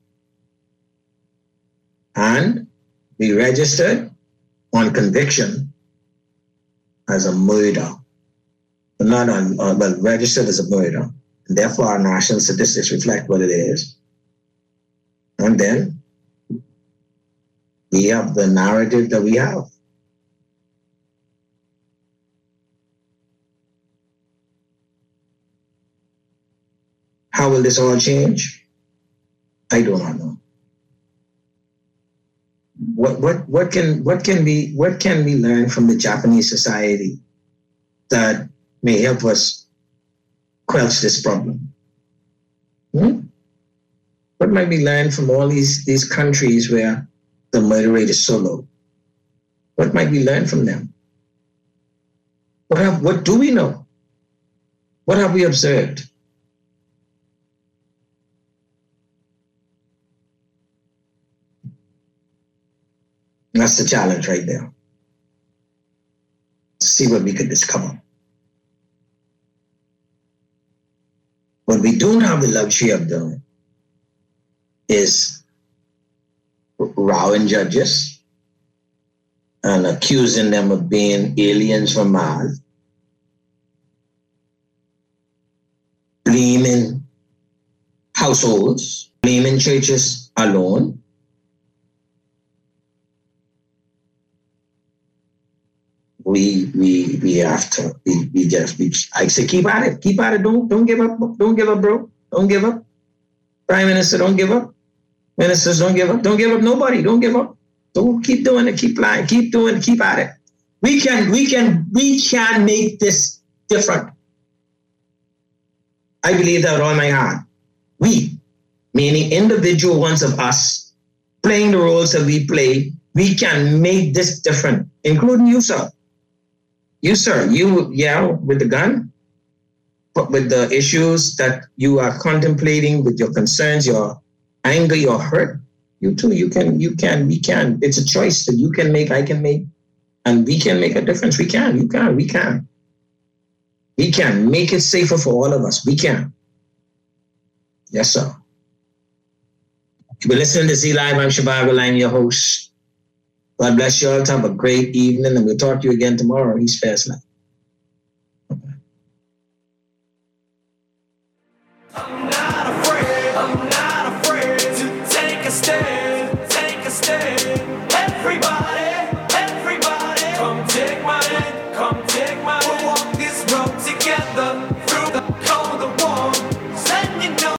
and be registered on conviction as a murder. But not on, uh, but registered as a murder. And therefore, our national statistics reflect what it is. And then we have the narrative that we have. How will this all change? I do not know. What what what can what can be what can we learn from the Japanese society that may help us quench this problem? Hmm? What might we learn from all these, these countries where the murder rate is so low? What might we learn from them? What have, what do we know? What have we observed? That's the challenge right there. See what we could discover. What we don't have the luxury of doing is rowing judges and accusing them of being aliens from Mars, blaming households, blaming churches alone. We we we have to we, we just we, I say keep at it, keep at it. Don't don't give up, don't give up, bro. Don't give up. Prime Minister, don't give up. Ministers, don't give up. Don't give up nobody. Don't give up. So keep doing it, keep lying, keep doing it, keep at it. We can, we can, we can make this different. I believe that with all my heart. We, meaning individual ones of us, playing the roles that we play, we can make this different, including you, sir. You, sir, you, yeah, with the gun, but with the issues that you are contemplating, with your concerns, your anger, your hurt, you too, you can, you can, we can. It's a choice that you can make, I can make, and we can make a difference. We can, you can, we can. We can make it safer for all of us. We can. Yes, sir. You're listening to Z Live. I'm Shabab Will. I'm your host. God bless you all. Have a great evening, and we'll talk to you again tomorrow. He's Fast Life. I'm not afraid, I'm not afraid to take a stand, take a stand. Everybody.